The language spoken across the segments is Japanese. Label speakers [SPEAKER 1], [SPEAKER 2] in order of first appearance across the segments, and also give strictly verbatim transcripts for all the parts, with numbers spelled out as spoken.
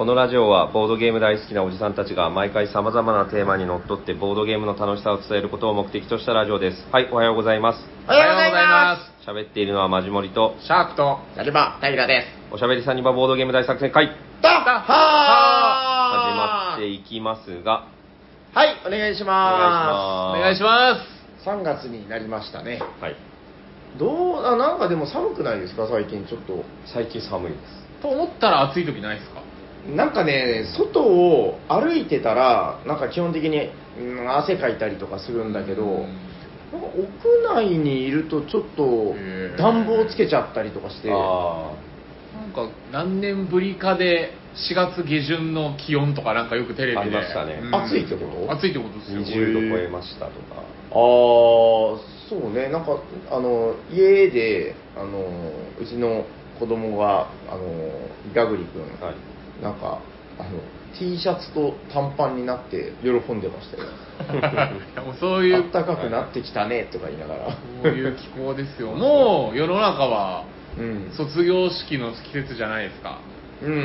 [SPEAKER 1] このラジオはボードゲーム大好きなおじさんたちが毎回様々なテーマにのっとってボードゲームの楽しさを伝えることを目的としたラジオです。はい、おはようございます。
[SPEAKER 2] おはようございます。
[SPEAKER 1] 喋っているのはマジモリと
[SPEAKER 2] シャークとサニバタイラです。
[SPEAKER 1] おしゃべりサニバボードゲーム大作戦会
[SPEAKER 2] ダッハ
[SPEAKER 1] 始まっていきますが、
[SPEAKER 2] はい、お願いします。
[SPEAKER 1] お願いしま
[SPEAKER 2] さんがつになりましたね。
[SPEAKER 1] はい。
[SPEAKER 2] どうあなんかでも寒くないですか最近ちょっと。
[SPEAKER 1] 最近寒いです。
[SPEAKER 3] と思ったら暑い時ないですか？
[SPEAKER 2] なんかね、外を歩いてたらなんか基本的に、うん、汗かいたりとかするんだけど、なんか屋内にいるとちょっと暖房つけちゃったりとかして、
[SPEAKER 3] あなんか何年ぶりかでしがつ下旬の気温とかなんかよくテレビで
[SPEAKER 1] ありましたね。
[SPEAKER 3] うん、
[SPEAKER 2] 暑いってこと？
[SPEAKER 3] 暑いってことですよ。
[SPEAKER 1] にじゅうど超えましたとか。
[SPEAKER 2] ああ、そうね。なんかあの家であのうちの子供があのガグリ君、はい、なんかあの T シャツと短パンになって喜んでましたよ。
[SPEAKER 3] いやもうそういう
[SPEAKER 2] 暖かくなってきたねとか言いながら。
[SPEAKER 3] そういう気候ですよ。もう世の中は
[SPEAKER 2] うん
[SPEAKER 3] 卒業式の季節じゃないですか。
[SPEAKER 2] うんうん。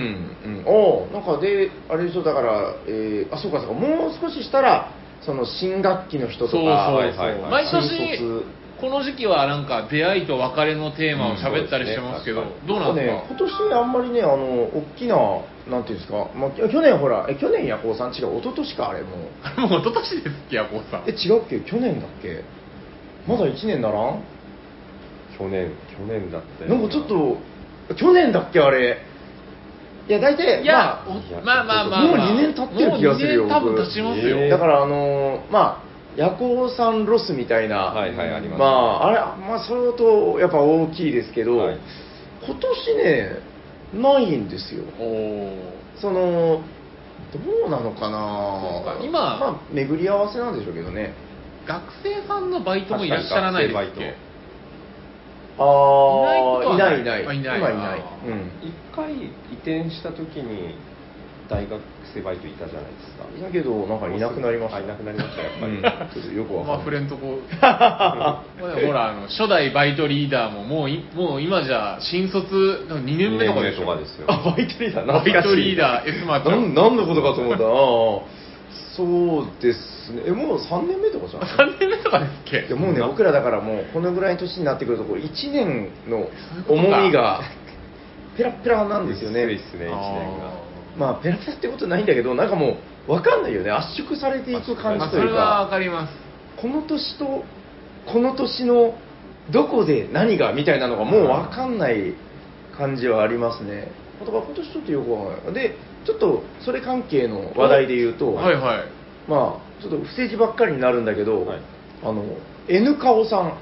[SPEAKER 2] おなんかであれでしょだから、えー、あそうかそうかもう少ししたらその新学期の人とか
[SPEAKER 3] そうそうそう、
[SPEAKER 1] はいはいはい、
[SPEAKER 3] 毎年この時期はなんか出会いと別れのテーマを喋ったりしてますけど、うんね、どうなんですか？
[SPEAKER 2] ね、今年あんまりねあの大きななんていうんですか、まあ、去年ほらえ去年ヤコウさん違う一昨年かあれもう
[SPEAKER 3] もう一昨年ですっけヤコウさん
[SPEAKER 2] え違うっけ去年だっけまだいちねんならん
[SPEAKER 1] 去年去年だったよ
[SPEAKER 2] なんかちょっと去年だっけあれいや大体
[SPEAKER 3] いや、まあ、まあまあまあ
[SPEAKER 2] もうにねん経ってる気がするよ。
[SPEAKER 3] もうにねん多分経ちますよ、
[SPEAKER 2] だからあのー、まあヤコウさんロスみたいな、
[SPEAKER 1] はいはいあります、ね、
[SPEAKER 2] まああれまあ相当やっぱ大きいですけど、はい、今年ねないんですよ。
[SPEAKER 3] お
[SPEAKER 2] そのどうなのかな
[SPEAKER 3] 今、
[SPEAKER 2] まあ、巡り合わせなんでしょうけどね。
[SPEAKER 3] 学生さんのバイトもいらっしゃらないですっけ？
[SPEAKER 2] ああ、いないいない、
[SPEAKER 3] いない
[SPEAKER 2] 今いない。
[SPEAKER 1] うん、一回移転した時に大学生バイトいたじゃないですか。
[SPEAKER 2] だけどなんかいなくなりました。
[SPEAKER 1] いなくなりましたやっぱり。
[SPEAKER 2] ちょっとよくわかんない。
[SPEAKER 3] まあ触れんとこ。ほらあの初代バイトリーダーももういもう今じゃ新卒にねんめとかでしょ。
[SPEAKER 1] にねんめとかですよ。
[SPEAKER 2] あバイトリーダー。
[SPEAKER 3] バイトリーダー S マッチョ。
[SPEAKER 2] なん何のことかと思ったな。そうですね。えもうさんねんめとかじゃん。
[SPEAKER 3] さんねんめとかですっけ？
[SPEAKER 2] いやもうね僕らだからもうこのぐらいの年になってくるとこういちねんの重みがペラペラなんですよね。
[SPEAKER 1] 薄いっすねいちねんが。
[SPEAKER 2] まあペラペラってことないんだけどなんかもう分かんないよね。圧縮されていく感じというか。
[SPEAKER 3] それは分かります。
[SPEAKER 2] この年とこの年のどこで何がみたいなのがもう分かんない感じはありますね。だから今年ちょっとよくわかんない。でちょっとそれ関係の話題で言うと、
[SPEAKER 3] はいはい、
[SPEAKER 2] まあちょっと不正字ばっかりになるんだけど、はい、あの N カオさん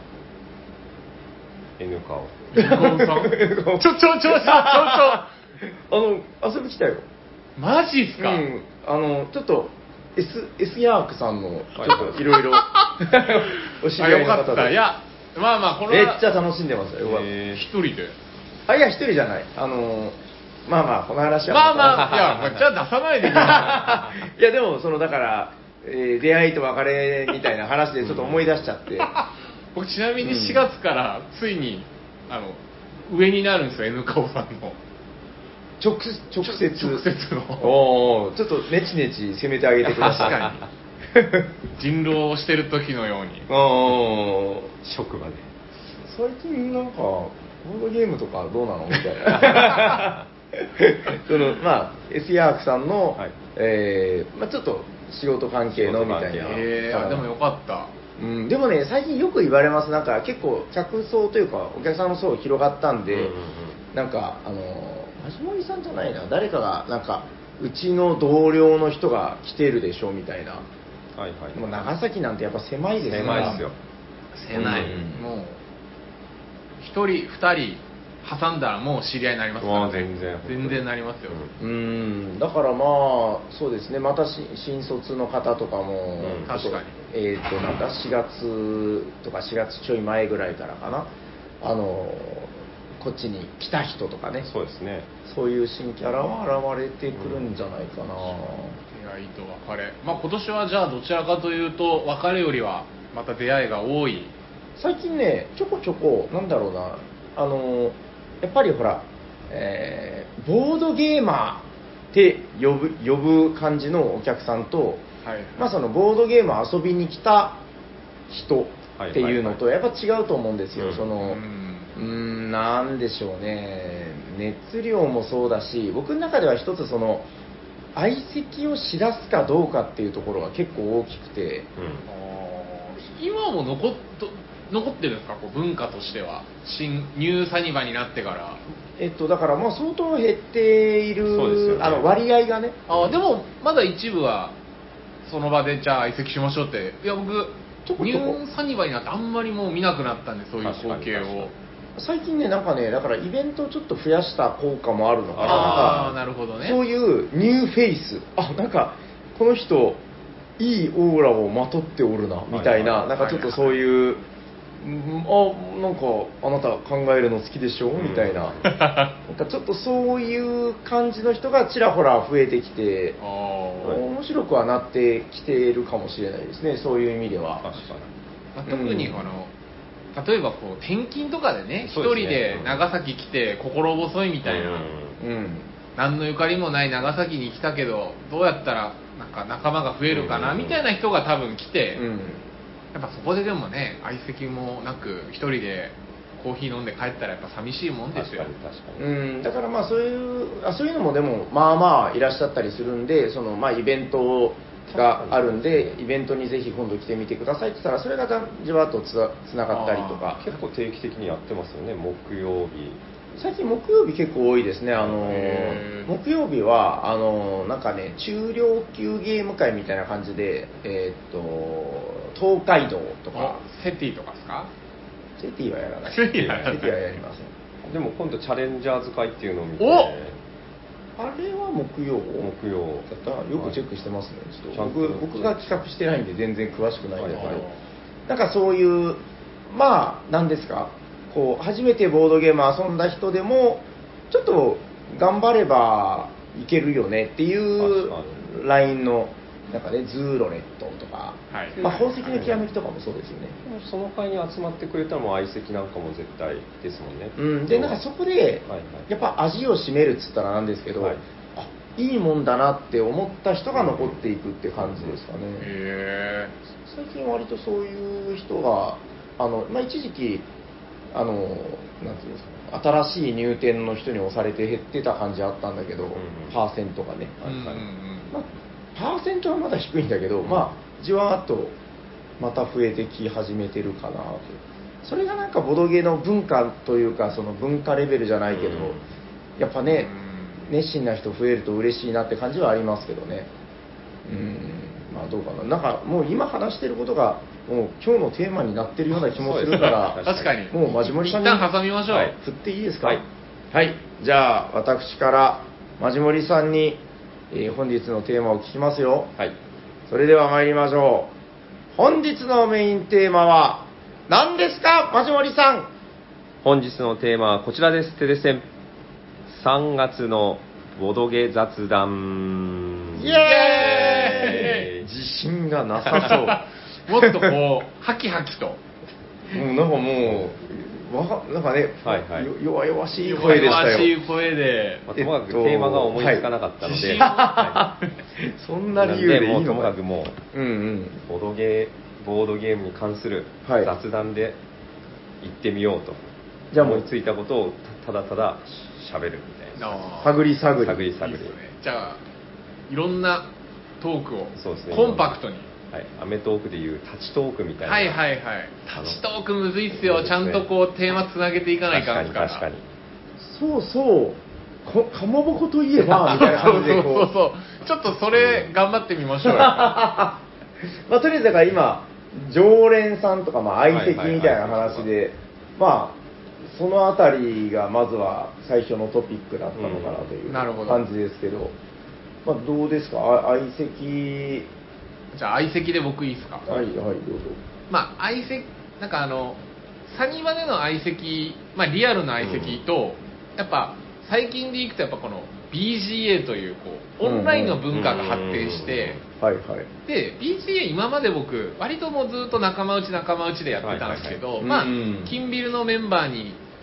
[SPEAKER 1] N カオ
[SPEAKER 3] N カオさんちょちょちょちょちょちょあ
[SPEAKER 2] の遊び来たよ。
[SPEAKER 3] マジっすか？
[SPEAKER 2] うん、あのちょっと S, S ヤークさんのちょっといろいろお知り合いの方で。
[SPEAKER 3] よかった。いやまあまあこれ
[SPEAKER 2] めっちゃ楽しんでますよ。
[SPEAKER 3] 一人で？
[SPEAKER 2] あいや一人じゃない。あのまあまあこの話は
[SPEAKER 3] まあまあいやじゃあ出さないでくださ
[SPEAKER 2] い。いやでもそのだから、えー、出会いと別れみたいな話でちょっと思い出しちゃって。
[SPEAKER 3] 僕ちなみにしがつからついに、うん、あの上になるんですよ N カオさんの。
[SPEAKER 2] 直直接
[SPEAKER 3] 直接の
[SPEAKER 2] おちょっとネチネチ攻めてあげてください。
[SPEAKER 3] 確かに人狼をしてる時のように
[SPEAKER 2] お
[SPEAKER 1] 職場で
[SPEAKER 2] 最近なんかボードゲームとかどうなのみたいなそのまあ S ヤークさんの、はいえーまあ、ちょっと仕事関係のみたいな。
[SPEAKER 3] えー、でもよかった。
[SPEAKER 2] うん、でもね最近よく言われます。なんか結構客層というかお客さんの層広がったんで、うんうんうん、なんかあのマジモリさんじゃないな誰かがなんかうちの同僚の人が来てるでしょみたいな、はいはい、もう長崎なんてやっぱ狭いですね。
[SPEAKER 1] 狭いですよ。
[SPEAKER 3] 狭い、うん、もうひとりふたり挟んだらもう知り合いになりますから、ね、
[SPEAKER 1] 全然
[SPEAKER 3] 全然なりますよ。
[SPEAKER 2] うんだからまあそうですね。また新卒の方とかも、
[SPEAKER 3] うん、確かに
[SPEAKER 2] えっとなんかしがつとかしがつちょい前ぐらいからかなあのこっちに来た人とかね。
[SPEAKER 1] そうですね。
[SPEAKER 2] そういう新キャラは現れてくるんじゃないかな。
[SPEAKER 3] 出会いと別れ。まあ今年はじゃあどちらかというと別れよりはまた出会いが多い。
[SPEAKER 2] 最近ねちょこちょこなんだろうなあのやっぱりほら、えー、ボードゲーマーっって呼ぶ呼ぶ感じのお客さんと、
[SPEAKER 3] はい、
[SPEAKER 2] まあ、そのボードゲーム遊びに来た人っていうのとやっぱ違うと思うんですよ、
[SPEAKER 1] うん、
[SPEAKER 2] そのうーんなんでしょうね、熱量もそうだし、僕の中では一つその相席をしだすかどうかっていうところが結構大きくて、
[SPEAKER 3] うん、今も残っ残ってるんですか、こう文化としては新ニューサニバになってから。
[SPEAKER 2] えっとだからもう相当減っている、
[SPEAKER 1] そうですよね、
[SPEAKER 2] あの割合がね。
[SPEAKER 3] あでもまだ一部はその場でじゃあ相席しましょうって、いや僕
[SPEAKER 2] ちょこちょこ
[SPEAKER 3] ニューサニバになってあんまりもう見なくなったんで、そういう光景を。
[SPEAKER 2] 最近ね、なんかね、だからイベントをちょっと増やした効果もあるのかな。
[SPEAKER 3] ああ、なるほどね。
[SPEAKER 2] そういうニューフェイス、あ、なんかこの人いいオーラをまとっておるなみたいな、
[SPEAKER 1] はいはい、
[SPEAKER 2] なんかちょっとそういう、はいはい、あ、なんかあなた考えるの好きでしょみたいな、なんかちょっとそういう感じの人がちらほら増えてきて、面白くはなってきているかもしれないですね、そういう意味では。
[SPEAKER 3] 確かに、まあ、特にあの、うん、例えばこう転勤とかでね、一、ね、人で長崎来て心細いみたいな、うんうん、何のゆかりもない長崎に来たけどどうやったらなんか仲間が増えるかな、うんうん、みたいな人が多分来て、うん、やっぱそこででもね、相席もなく一人でコーヒー飲んで帰ったらやっぱ寂しいもんですよ。
[SPEAKER 2] 確かに確かに、うん、だからまあそういうあそういうのもでもまあまあいらっしゃったりするんで、そのまあイベントがあるんで、イベントにぜひ今度来てみてくださいって言ったら、それがじわっとつつながったりとか。
[SPEAKER 1] 結構定期的にやってますよね、木曜日。
[SPEAKER 2] 最近木曜日結構多いですね。あの木曜日はあのなんかね、中量級ゲーム会みたいな感じで、えー、っと東海道とか
[SPEAKER 3] セティとかですか？
[SPEAKER 2] セティはやらない。
[SPEAKER 3] セティは
[SPEAKER 2] やりません。
[SPEAKER 1] でも今度チャレンジャーズ会っていうのを見て、
[SPEAKER 2] あれは木曜
[SPEAKER 1] 木曜
[SPEAKER 2] だったよくチェックしてますね。ちょっと僕僕が企画してないんで全然詳しくないんだけど、はいはい、なんかそういうまあ何ですか、こう初めてボードゲーム遊んだ人でもちょっと頑張ればいけるよねっていうラインのなんかね、ズーロレットとか、はい、まあ、宝石のきらめきとかもそうですよね。
[SPEAKER 1] その会に集まってくれたらもう相席なんかも絶対ですもんね。
[SPEAKER 2] うん、でなんかそこで、はいはい、やっぱ味を占めるっつったらなんですけど、はい、あ、いいもんだなって思った人が残っていくって感じですかね。
[SPEAKER 3] へ
[SPEAKER 2] ー最近割とそういう人があの、まあ、一時期あのなんていうんですか、新しい入店の人に押されて減ってた感じあったんだけど、うんうん、パーセントがね、はいはい、まあパーセントはまだ低いんだけど、うん、まあじわーっとまた増えてき始めてるかなと。それがなんかボドゲの文化というか、その文化レベルじゃないけど、うん、やっぱね、うん、熱心な人増えると嬉しいなって感じはありますけどね。うん、まあどうかな。なんかもう今話してることがもう今日のテーマになってるような気もするから、
[SPEAKER 3] 確かに
[SPEAKER 2] もうマジモリさんに
[SPEAKER 3] 一旦挟みましょう。
[SPEAKER 2] はい、振っていいですか。はい、はい、じゃあ私からマジモリさんにえー、本日のテーマを聞きますよ。
[SPEAKER 1] はい。
[SPEAKER 2] それでは参りましょう。本日のメインテーマは何ですか、マジモリさん。
[SPEAKER 1] 本日のテーマはこちらです。テレセン。さんがつのボドゲ雑談。
[SPEAKER 2] イエーイ。自信がなさ
[SPEAKER 3] そう。もっとこうハキハキと。
[SPEAKER 2] もうなんかもうわなんかね、
[SPEAKER 1] はいはい、
[SPEAKER 2] 弱々しい声でしたよ。
[SPEAKER 3] 弱々しい声で、
[SPEAKER 1] まあ、ともかくテーマが思いつかなかったので、
[SPEAKER 2] はい、そんな理由でいいのか。
[SPEAKER 1] もうともかくもう、うんうん、ボードゲーボードゲームに関する雑談で行ってみようと、はい、じゃあ思いついたことをただただ喋るみたいな、
[SPEAKER 2] 探り探り
[SPEAKER 1] 探り探り、いい
[SPEAKER 3] ですね。じゃあいろんなトークをコンパクトに、
[SPEAKER 1] はい、アメトークでいう立ちトークみたいな。
[SPEAKER 3] はいはいはい。立ちトークむずいっすよ。ね、ちゃんとこうテーマつなげていかないかんから。
[SPEAKER 2] 確かに確かに。そうそう。かまぼこといえばみたいな感じでこう。
[SPEAKER 3] そうそうそう。ちょっとそれ頑張ってみましょうよ。ま
[SPEAKER 2] あとりあえずだから今常連さんとかまあ相席みたいな話で、まあそのあたりがまずは最初のトピックだったのかなという感じですけど、まあどうですか、相席。
[SPEAKER 3] じゃあ相席で僕いいですか。
[SPEAKER 2] はいはい、どうぞ。
[SPEAKER 3] まあ相席なんかあのサニバでの相席、まあリアルな相席と、うん、やっぱ最近でいくとやっぱこの ビージーエー というこうオンラインの文化が発展して、
[SPEAKER 2] はいはい。
[SPEAKER 3] で ビージーエー 今まで僕割ともうずっと仲間内仲間内でやってたんですけど、まあ金ビルのメンバーに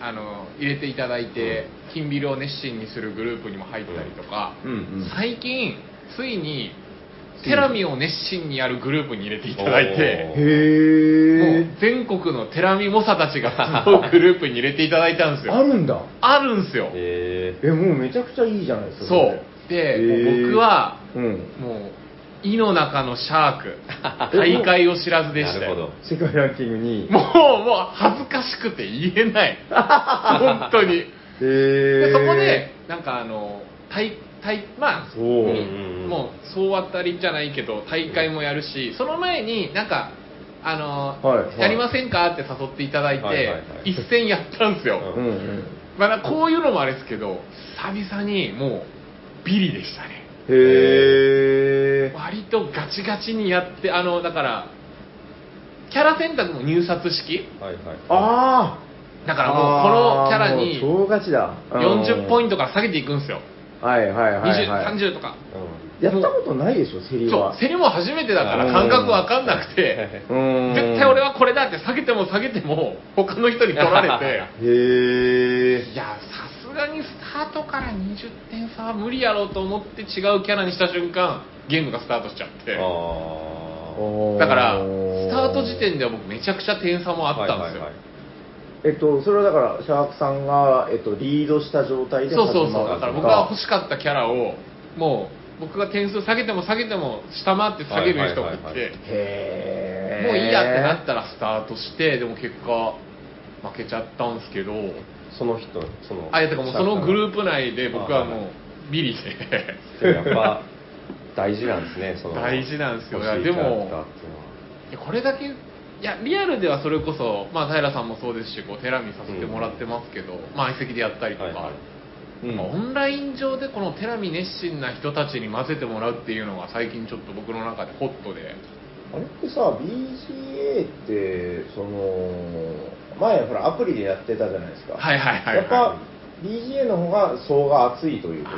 [SPEAKER 3] あの入れていただいて、うん、金ビルを熱心にするグループにも入ったりとか、うんうんうん、最近ついにテラミを熱心にやるグループに入れていただいて、へもう全国のテラミ猛者たちが集うグループに入れていただいたんですよ。
[SPEAKER 2] あるんだ。
[SPEAKER 3] あるんですよ。
[SPEAKER 2] へえ、もうめちゃくちゃいいじゃないですか。
[SPEAKER 3] そうで、もう僕は、うん、もう井の中のシャーク大会を知らずでしたよ。
[SPEAKER 2] 世界ランキングに
[SPEAKER 3] もうもう恥ずかしくて言えない本当に。へでそこでなんかあの大大まあそう、うん、もう総当たりじゃないけど大会もやるし、その前になんかあの、はいはい、やりませんかって誘っていただいて、はいはいはい、一戦やったんですよ、うんうん、まあ、こういうのもあれですけど久々にもうビリでしたね。へー、割とガチガチにやって、あのだからキャラ選択も入札式、はいはい、ああだからもうこのキャラに
[SPEAKER 2] 超ガチだ、
[SPEAKER 3] よんじゅっポイントから下げていくんですよ。
[SPEAKER 2] はいはいはい、はい、
[SPEAKER 3] にじゅう、さんじゅうとか、
[SPEAKER 2] うん、やったことないでしょ競りは。
[SPEAKER 3] そう競りも初めてだから感覚わかんなくて、絶対俺はこれだって下げても下げても他の人に取られてへえ、いやさすがにスタートからにじゅってん差は無理やろうと思って違うキャラにした瞬間ゲームがスタートしちゃって、あだからスタート時点では僕めちゃくちゃ点差もあったんですよ、はいはいはい。
[SPEAKER 2] えっと、それはだからシャークさんが、えっと、リードした状態で始まる。
[SPEAKER 3] そうそうそう、だから僕が欲しかったキャラをもう僕が点数下げても下げても下回って下げる人がいて、はいはいはいはい、へもういいやってなったらスタートして、でも結果負けちゃったんですけど、
[SPEAKER 1] その人その
[SPEAKER 3] あいやてかもうそのグループ内で僕はもうビリで
[SPEAKER 1] やっぱ大事なんですねその
[SPEAKER 3] 大事なんですよ。でもこれだけいやリアルではそれこそ、まあ、平さんもそうですしこうテラミさせてもらってますけど、うんまあ、相席でやったりとか、はいはいうんまあ、オンライン上でこのテラミ熱心な人たちに混ぜてもらうっていうのが最近ちょっと僕の中でホットで、
[SPEAKER 2] あれってさ ビージーエー ってその前ほらアプリでやってたじゃないですか。
[SPEAKER 3] はいはいはい、はい、
[SPEAKER 2] やっぱ ビージーエー の方が層が厚いということ。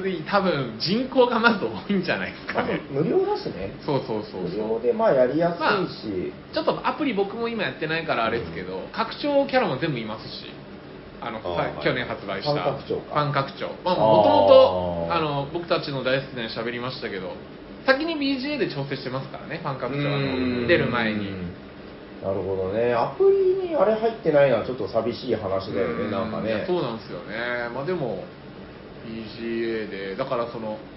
[SPEAKER 3] 厚い、多分人口がまず多いんじゃないですかね。
[SPEAKER 2] 無料だしね。
[SPEAKER 3] そうそうそうそう。
[SPEAKER 2] 無料でまあやりやすいし、ま
[SPEAKER 3] あ、ちょっとアプリ僕も今やってないからあれですけど、うん、拡張キャラも全部いますし、あのあ去年発売したファン拡張かファン拡張、まあもともとあの僕たちの大好きな喋りましたけど、先に ビージーエー で調整してますからね、ファン拡張は出る前に。
[SPEAKER 2] なるほどね。アプリにあれ入ってないのはちょっと寂しい話だよね、なんかね。
[SPEAKER 3] そうなんですよね。まあでも ビージーエー でだからその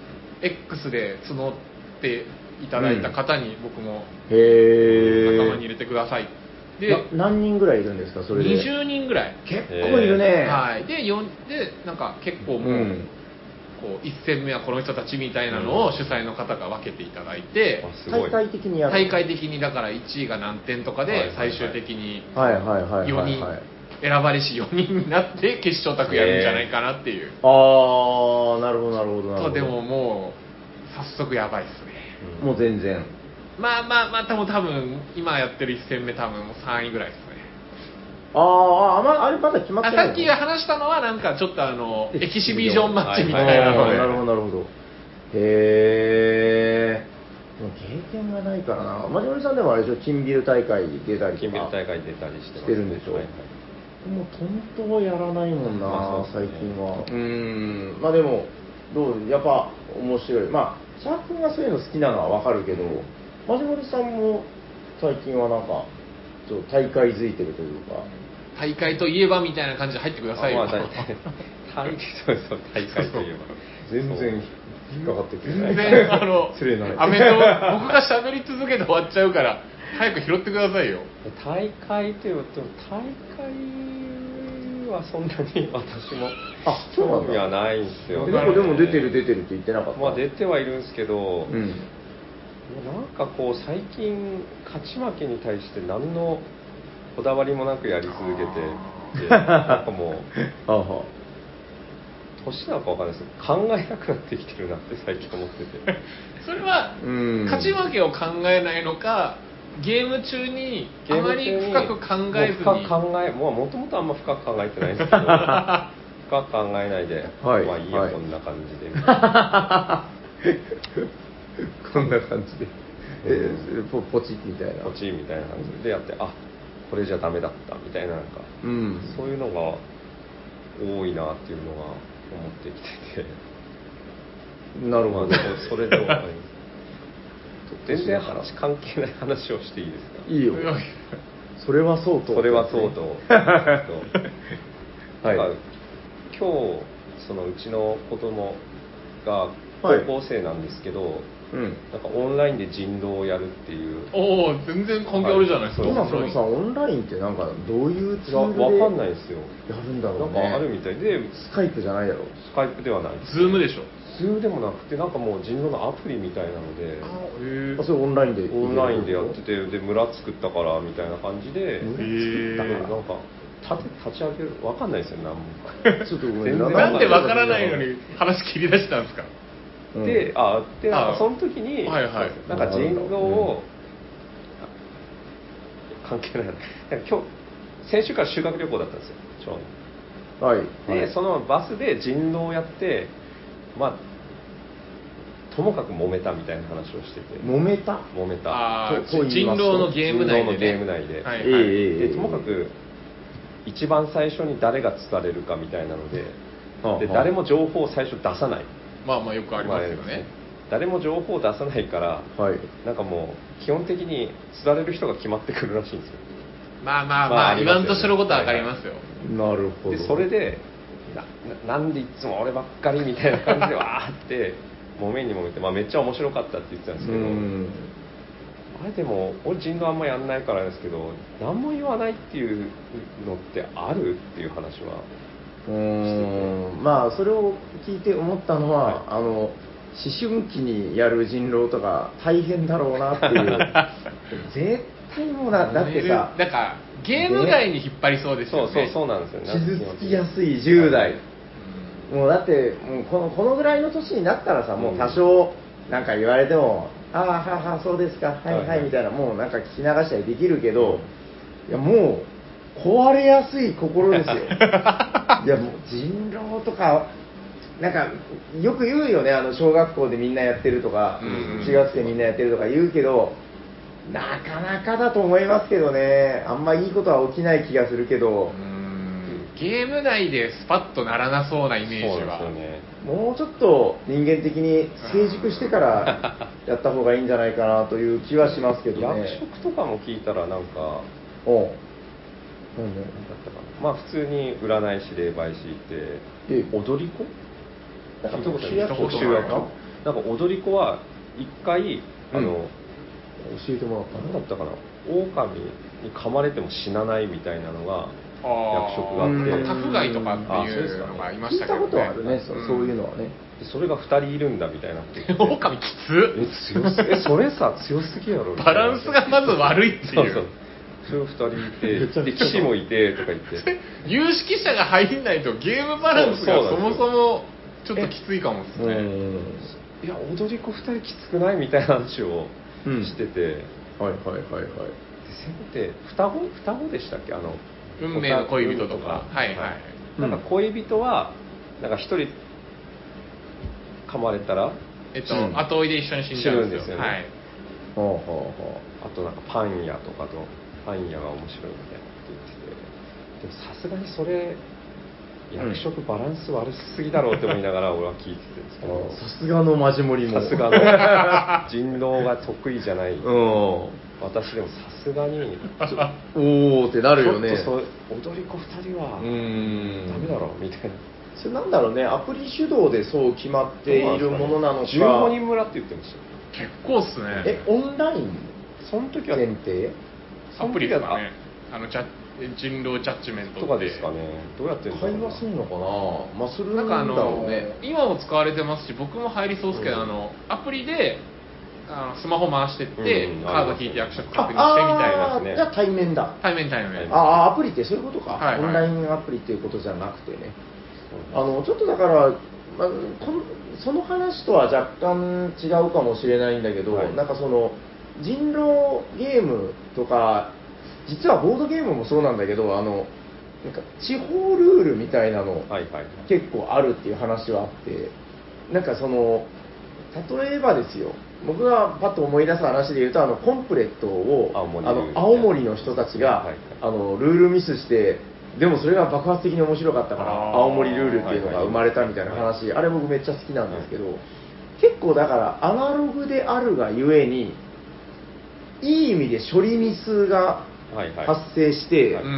[SPEAKER 3] X で募っていただいた方に僕も仲間に入れてください。
[SPEAKER 2] で何人ぐらいいるんですかそれで。
[SPEAKER 3] にじゅうにんぐらい。
[SPEAKER 2] 結構いるね。
[SPEAKER 3] はい。でよんでなんか結構もう。うんこういっ戦目はこの人たちみたいなのを主催の方が分けていただいて、
[SPEAKER 2] うん、大会的にやる
[SPEAKER 3] 大会的にだからいちいが何点とかで最終的によにん選ばれしよにんになって決勝卓やるんじゃないかなっていう。
[SPEAKER 2] ああなるほどなるほどなるほど。
[SPEAKER 3] でももう早速やばいっすね、
[SPEAKER 2] うん、もう全然
[SPEAKER 3] まあまあまあ多分多分今やってるいっ戦目多分もうさんいぐらいですね。
[SPEAKER 2] ああ、あ、あれまだ決まってないの？
[SPEAKER 3] さっき話したのはなんかちょっとあのエキシビジョンマッチみたいなので、
[SPEAKER 2] なるほどなるほど。へえ。もう経験がないからな。マジモリさんでもあれでしょ、金ビル大会出たりとか。
[SPEAKER 1] 金ビル大会出たりしてます
[SPEAKER 2] してるんでしょ。はいはい、もうトントはやらないもんな、まあね、最近は。うーん。まあでもどうやっぱ面白い。まあシャーク君がそういうの好きなのはわかるけど、マジモリさんも最近はなんかちょっと大会づいてるというか。
[SPEAKER 3] 大会といえばみたいな感じで入ってくださいよ。
[SPEAKER 1] まあ、大大そうそう大会といえば
[SPEAKER 2] 全然引っかかってくる。
[SPEAKER 3] 全然あの
[SPEAKER 2] 失礼な
[SPEAKER 3] アメと僕が喋り続けて終わっちゃうから早く拾ってくださいよ。
[SPEAKER 1] 大会というと大会はそんなに私も興味はないんですよ。
[SPEAKER 2] でもでも出てる出てるって言ってなかった。
[SPEAKER 1] まあ出てはいるんですけど、うん、なんかこう最近勝ち負けに対して何のこだわりもなくやり続けて、なんかもう年なんかわかんないですけど考えなくなってきてるなって最近思ってて
[SPEAKER 3] それは勝ち負けを考えないのかゲーム中にあまり深く考えずに
[SPEAKER 1] 深く考えもともとあんま深く考えてないんですけど深く考えないで、はい、まあいいや、はい、こんな感じで
[SPEAKER 2] こんな感じでえー、ポ, ポチみたいな
[SPEAKER 1] ポチみたいな感じでやってあこれじゃダメだったみたいななんか、うん、そういうのが多いなっていうのが思ってきてて。
[SPEAKER 2] なるほど。
[SPEAKER 1] まあ、それでも全然話関係ない話をしていいですか？
[SPEAKER 2] いいよ。それはそうと。
[SPEAKER 1] それはそうと。はい。今日そのうちの子供が高校生なんですけど、はい、うん、なんかオンラインで人狼をやるっていう。
[SPEAKER 3] おお、全然関係あるじゃないですか。
[SPEAKER 2] 今そのさ、オンラインってなんかどういうツールで
[SPEAKER 1] わかんないですよ。
[SPEAKER 2] やるんだろうね。
[SPEAKER 1] なんかあるみたいで、
[SPEAKER 2] スカイプじゃないだろう。
[SPEAKER 1] スカイプではない。
[SPEAKER 3] ズームでしょ。
[SPEAKER 1] ズームでもなくて、なんかもう人狼のアプリみたいなので、
[SPEAKER 2] あ、へえ。それオンラインで
[SPEAKER 1] オンラインでやってて、で村作ったからみたいな感じで、
[SPEAKER 2] 村作ったから
[SPEAKER 1] なんか立て立ち上げる、わかんないですよ、なんも。
[SPEAKER 2] ちょっとごめん
[SPEAKER 3] なんでわからないのに話切り出したんですか？
[SPEAKER 1] で、うん、あでなんかその時に、はいはい、なんか人狼を、うん、関係ないな、今日先週から修学旅行だったんですよ、ちょうど。はい。で、はい、そのバスで人狼をやって、まあともかく揉めたみたいな話をしてて。
[SPEAKER 2] 揉めた？
[SPEAKER 1] 揉めた。
[SPEAKER 3] あと人狼のゲーム内で、ね、
[SPEAKER 1] 人狼のゲーム内で。
[SPEAKER 3] はいはい、
[SPEAKER 1] でともかく一番最初に誰が釣られるかみたいなので、はあはあ、で誰も情報を最初出さない。
[SPEAKER 3] まあまあよくありますよね。
[SPEAKER 1] 誰も情報を出さないから、はい、なんかもう基本的に釣られる人が決まってくるらしいんですよ。
[SPEAKER 3] まあまあまあ、まあ、言わんとしてることは分かりますよ。
[SPEAKER 2] なるほど。
[SPEAKER 1] でそれでな、なんでいつも俺ばっかりみたいな感じでわーって揉めに揉めて、まあ、めっちゃ面白かったって言ってたんですけど、あれでも俺人狼あんまやんないからですけど、何も言わないっていうのってあるっていう話は
[SPEAKER 2] うーん、まあそれを聞いて思ったのは、はい、あの思春期にやる人狼とか大変だろうなっていう絶対もうな、だってさ、
[SPEAKER 3] なんかゲーム外に引っ張りそうですよね。
[SPEAKER 1] そうそうそうなんですよね。
[SPEAKER 2] 傷つきやすいじゅう代、もうだってもうこのこのぐらいの年になったらさ、もう多少なんか言われても、うん、ああははそうですか、はいはい、はい、みたいな、もうなんか聞き流したりできるけど、うん、いやもう壊れやすい心ですよ。いやもう人狼とかなんかよく言うよね、あの小学校でみんなやってるとか、うん、中学生みんなやってるとか言うけど、なかなかだと思いますけどね。あんまいいことは起きない気がするけど、
[SPEAKER 3] うん、ゲーム内でスパッとならなそうなイメージは、そうですよね。
[SPEAKER 2] もうちょっと人間的に成熟してからやった方がいいんじゃないかなという気はしますけどね。
[SPEAKER 1] 役職とかも聞いたらなんか、
[SPEAKER 2] おう、
[SPEAKER 1] なんだったかな、まあ普通に占い師霊媒師いて、
[SPEAKER 2] え
[SPEAKER 1] 踊り子
[SPEAKER 2] なんか特殊
[SPEAKER 1] 役特殊役なんか踊り子は一回、うん、あの
[SPEAKER 2] 教えてもらった
[SPEAKER 1] 何だったかな、狼に噛まれても死なないみたいなのが役職があって、
[SPEAKER 3] タフガイとかっていうのがいましたけどね。
[SPEAKER 2] 聞いたことはあるね、そう、うん、そういうのはね。
[SPEAKER 1] でそれがふたりいるんだみたいなこと言って
[SPEAKER 3] 狼きつ
[SPEAKER 1] え強すえそれさ強すぎやろ
[SPEAKER 3] バランスがまず悪いっていう。そうそう、
[SPEAKER 1] それをふたりいて、で騎士もいてとか言って
[SPEAKER 3] 有識者が入んないとゲームバランスがそもそもちょっときついかもですね。
[SPEAKER 1] いや踊り子ふたりきつくないみたいな話をしてて、
[SPEAKER 2] うん、はいはいはいはい。
[SPEAKER 1] せめて双子双子でしたっけ、あの
[SPEAKER 3] 運命の恋人とか、はいはい、
[SPEAKER 1] なんか恋人はなんか一人噛まれたら、
[SPEAKER 3] えっと、うん、後追いで一緒に死んじゃうんですよ。
[SPEAKER 1] はい。ほうほうほう。あとなんかパン屋とかとパン屋が面白いみたいなこと言ってて、でもさすがにそれ役職バランス悪すぎだろうって思いながら俺は聞いててるんですけど、
[SPEAKER 2] さすがのマジモリも
[SPEAKER 1] さすがの人狼が得意じゃない、うん、私でもさすがに
[SPEAKER 2] おーってなるよね。
[SPEAKER 1] ちょっと踊り子ふたりはダメだろうみたいな。
[SPEAKER 2] それなんだろうね、アプリ主導でそう決まっているものなのか。
[SPEAKER 1] じゅうごにん村って言ってました。
[SPEAKER 3] 結構っすね。
[SPEAKER 2] え、オンライン
[SPEAKER 1] その時は
[SPEAKER 2] 限定
[SPEAKER 3] アプリですかね。あのジャ人狼ジャッジメント
[SPEAKER 1] とかですかね。どうやってるのかな。
[SPEAKER 2] 会話するのかな。まあするんだ
[SPEAKER 3] なんかあの
[SPEAKER 2] ろうね。
[SPEAKER 3] 今も使われてますし、僕も入りそうですけど、うん、あのアプリであのスマホ回してって、うん、カード引いて役職確認してみたいなですね。
[SPEAKER 2] じゃあ対面だ。
[SPEAKER 3] 対面対面。
[SPEAKER 2] ああアプリってそういうことか、
[SPEAKER 3] はいはい。
[SPEAKER 2] オンラインアプリっていうことじゃなくてね。あのちょっとだから、まあ、このその話とは若干違うかもしれないんだけど、はい、なんかその人狼ゲームとか実はボードゲームもそうなんだけど、あのなんか地方ルールみたいなの、はいはい、結構あるっていう話はあって、なんかその例えばですよ、僕がパッと思い出す話で言うと、あのコンプレットを青森、あの青森の人たちが、はいはい、あのルールミスしてでもそれが爆発的に面白かったから青森ルールっていうのが生まれたみたいな話、はいはい、あれ僕めっちゃ好きなんですけど、はい、結構だからアナログであるがゆえにいい意味で処理ミスが発生して、はいはい、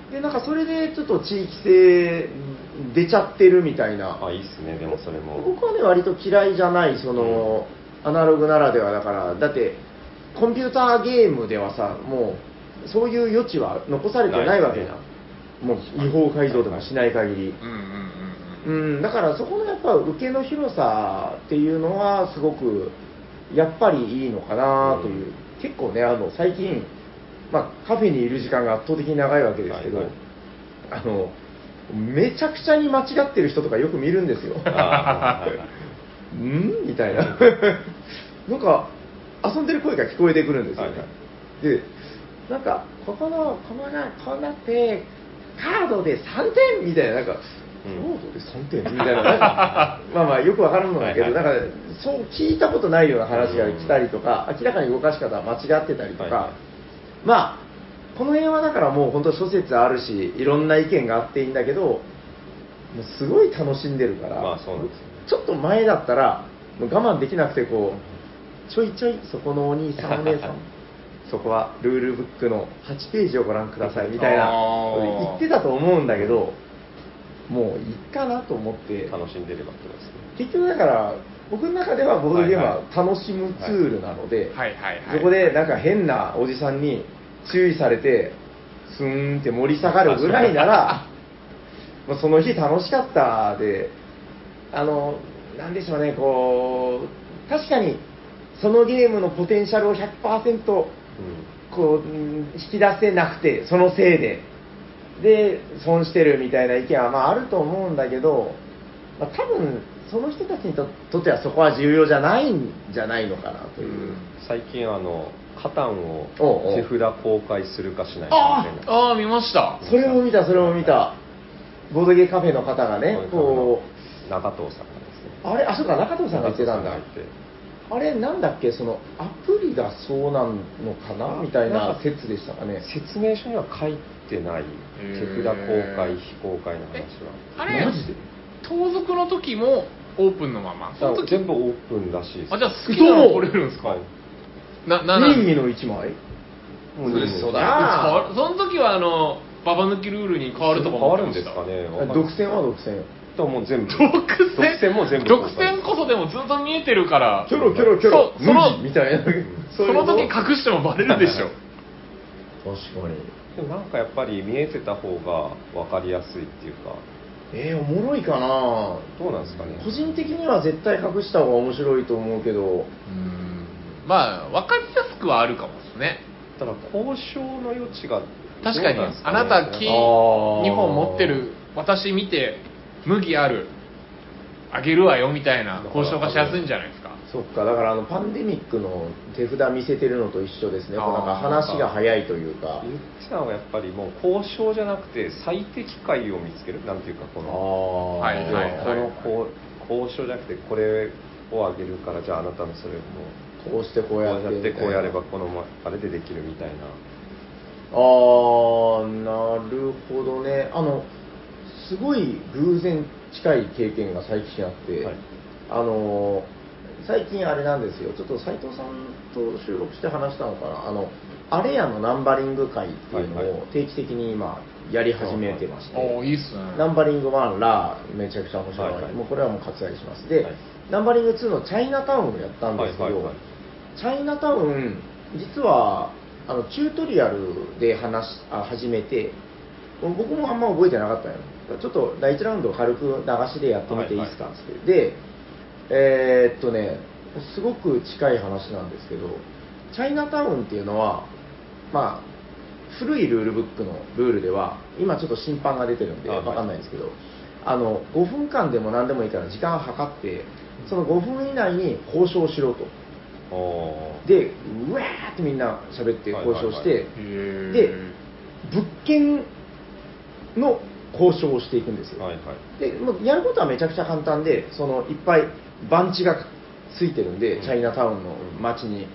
[SPEAKER 2] でなんかそれでちょっと地域性出ちゃってるみたいな。
[SPEAKER 1] あ、いいっすね。でもそれも
[SPEAKER 2] 僕はね割と嫌いじゃないその、うん、アナログならではだから、だってコンピューターゲームではさ、もうそういう余地は残されてないわけじゃん、もう違法改造でもしない限り、うん、だからそこのやっぱ受けの広さっていうのはすごくやっぱりいいのかなという、うん、結構ねあの最近、まあ、カフェにいる時間が圧倒的に長いわけですけど、はいはい、あのめちゃくちゃに間違ってる人とかよく見るんですよ。んみたいななんか遊んでる声が聞こえてくるんですよね、はいはい、でなんかここのこのがこうなってカードでさんてんみたいな、なんか、うん、カードでさんてんみたいな、なんかまあまあよくわからんのだけど、はいはい、なんかそう聞いたことないような話が来たりとか、明らかに動かし方が間違ってたりとか、はいはい、まあこの辺はだからもう本当諸説あるしいろんな意見があっていいんだけど、もうすごい楽しんでるから、
[SPEAKER 1] まあそうなんですよ、
[SPEAKER 2] ちょっと前だったらもう我慢できなくてこうちょいちょいそこのお兄さんお姉さんそこはルールブックのはちページをご覧くださいみたいな言ってたと思うんだけど、もういいかなと思って
[SPEAKER 1] 楽しんでればってことですね。
[SPEAKER 2] 結局だから僕の中ではボードゲームは楽しむツールなので、そこでなんか変なおじさんに注意されてスーンって盛り下がるぐらいならまあその日楽しかったで、あのなんでしょうね、こう確かにそのゲームのポテンシャルを ひゃくパーセント こう引き出せなくてそのせいでで損してるみたいな意見はまああると思うんだけど、まあ、多分その人たちに と, とってはそこは重要じゃないんじゃないのかなという、うん、
[SPEAKER 1] 最近あのカタンを手札公開するかしないかみたいな。
[SPEAKER 3] ああ見ました。
[SPEAKER 2] それも見たそれも見た。ボードゲーカフェの方がね、こ
[SPEAKER 1] う中藤さんがですね、
[SPEAKER 2] あれあそうか中藤さんが言ってたんだ。あれなんだっけ、そのアプリだそうなのかなみたいな説でしたかね。
[SPEAKER 1] 説明書には書いてない。手札公開非公開の話は。
[SPEAKER 3] あれ
[SPEAKER 2] マジで
[SPEAKER 3] 盗賊の時もオープンのまま。
[SPEAKER 1] その時全部オープンらしいです。
[SPEAKER 3] あ、じゃあ好きなの取れるんですか。
[SPEAKER 2] なな任意のいちまい。
[SPEAKER 3] もうそうだ。その時はあのババ抜きルールに変わるとか
[SPEAKER 1] 変わるんですかね。
[SPEAKER 2] 独占は独占。
[SPEAKER 1] ともう全部
[SPEAKER 3] 独占
[SPEAKER 1] も全部
[SPEAKER 3] 独占こそでもずっと見えてるから
[SPEAKER 2] キョロキョロキョロ
[SPEAKER 3] その
[SPEAKER 2] みたいな
[SPEAKER 3] その時隠してもバレるでしょ。
[SPEAKER 2] 確かに。
[SPEAKER 1] でもなんかやっぱり見えてた方が分かりやすいっていうか。
[SPEAKER 2] えー、おもろいかな。
[SPEAKER 1] どうなんですかね。
[SPEAKER 2] 個人的には絶対隠した方が面白いと思うけど、うー
[SPEAKER 3] ん、まあ分かりやすくはあるかもですね。
[SPEAKER 1] ただ交渉の余地が、
[SPEAKER 3] 確かにあなた木にほん持ってる、私見て麦あるあげるわよみたいな交渉がしやすいんじゃないですか。
[SPEAKER 2] そっか、だからあのパンデミックの手札見せてるのと一緒ですね。こうなんか話が早いというか、
[SPEAKER 1] ゆっちさんはやっぱりもう交渉じゃなくて最適解を見つける、なんていうかこの、
[SPEAKER 3] はいはいはい、
[SPEAKER 1] このこう交渉じゃなくてこれをあげるから、じゃああなたのそれを
[SPEAKER 2] こうしてこうやって
[SPEAKER 1] こうやってこうやればこのあれでできるみたいな。
[SPEAKER 2] あー、なるほどね。あのすごい偶然近い経験が最近あって、はい、あの最近あれなんですよ、ちょっと斉藤さんと収録して話したのかな、あのアレアのナンバリング会っていうのを定期的に今やり始めてまして、はい
[SPEAKER 3] はい、いいっすね。
[SPEAKER 2] ナンバリングワンラーめちゃくちゃ面白い、はいはい、もうこれはもう割愛します。で、はい、ナンバリングツーのチャイナタウンをやったんですけど、はいはいはい、チャイナタウン実はあのチュートリアルで話しあ始めて、僕もあんま覚えてなかったよ。ちょっと第一ラウンドを軽く流しでやってみていいですかって、はいはい、で、えー、っとねすごく近い話なんですけど、チャイナタウンっていうのはまあ古いルールブックのルールでは今ちょっと審判が出てるんで分かんないんですけど、あのごふんかんでも何でもいいから時間を計ってそのごふん以内に交渉しろと。でうわーってみんな喋って交渉して、はいはいはい、で物件の交渉をしていくんですよ、はいはい、でもうやることはめちゃくちゃ簡単で、そのいっぱい番地がついてるんで、うん、チャイナタウンの街に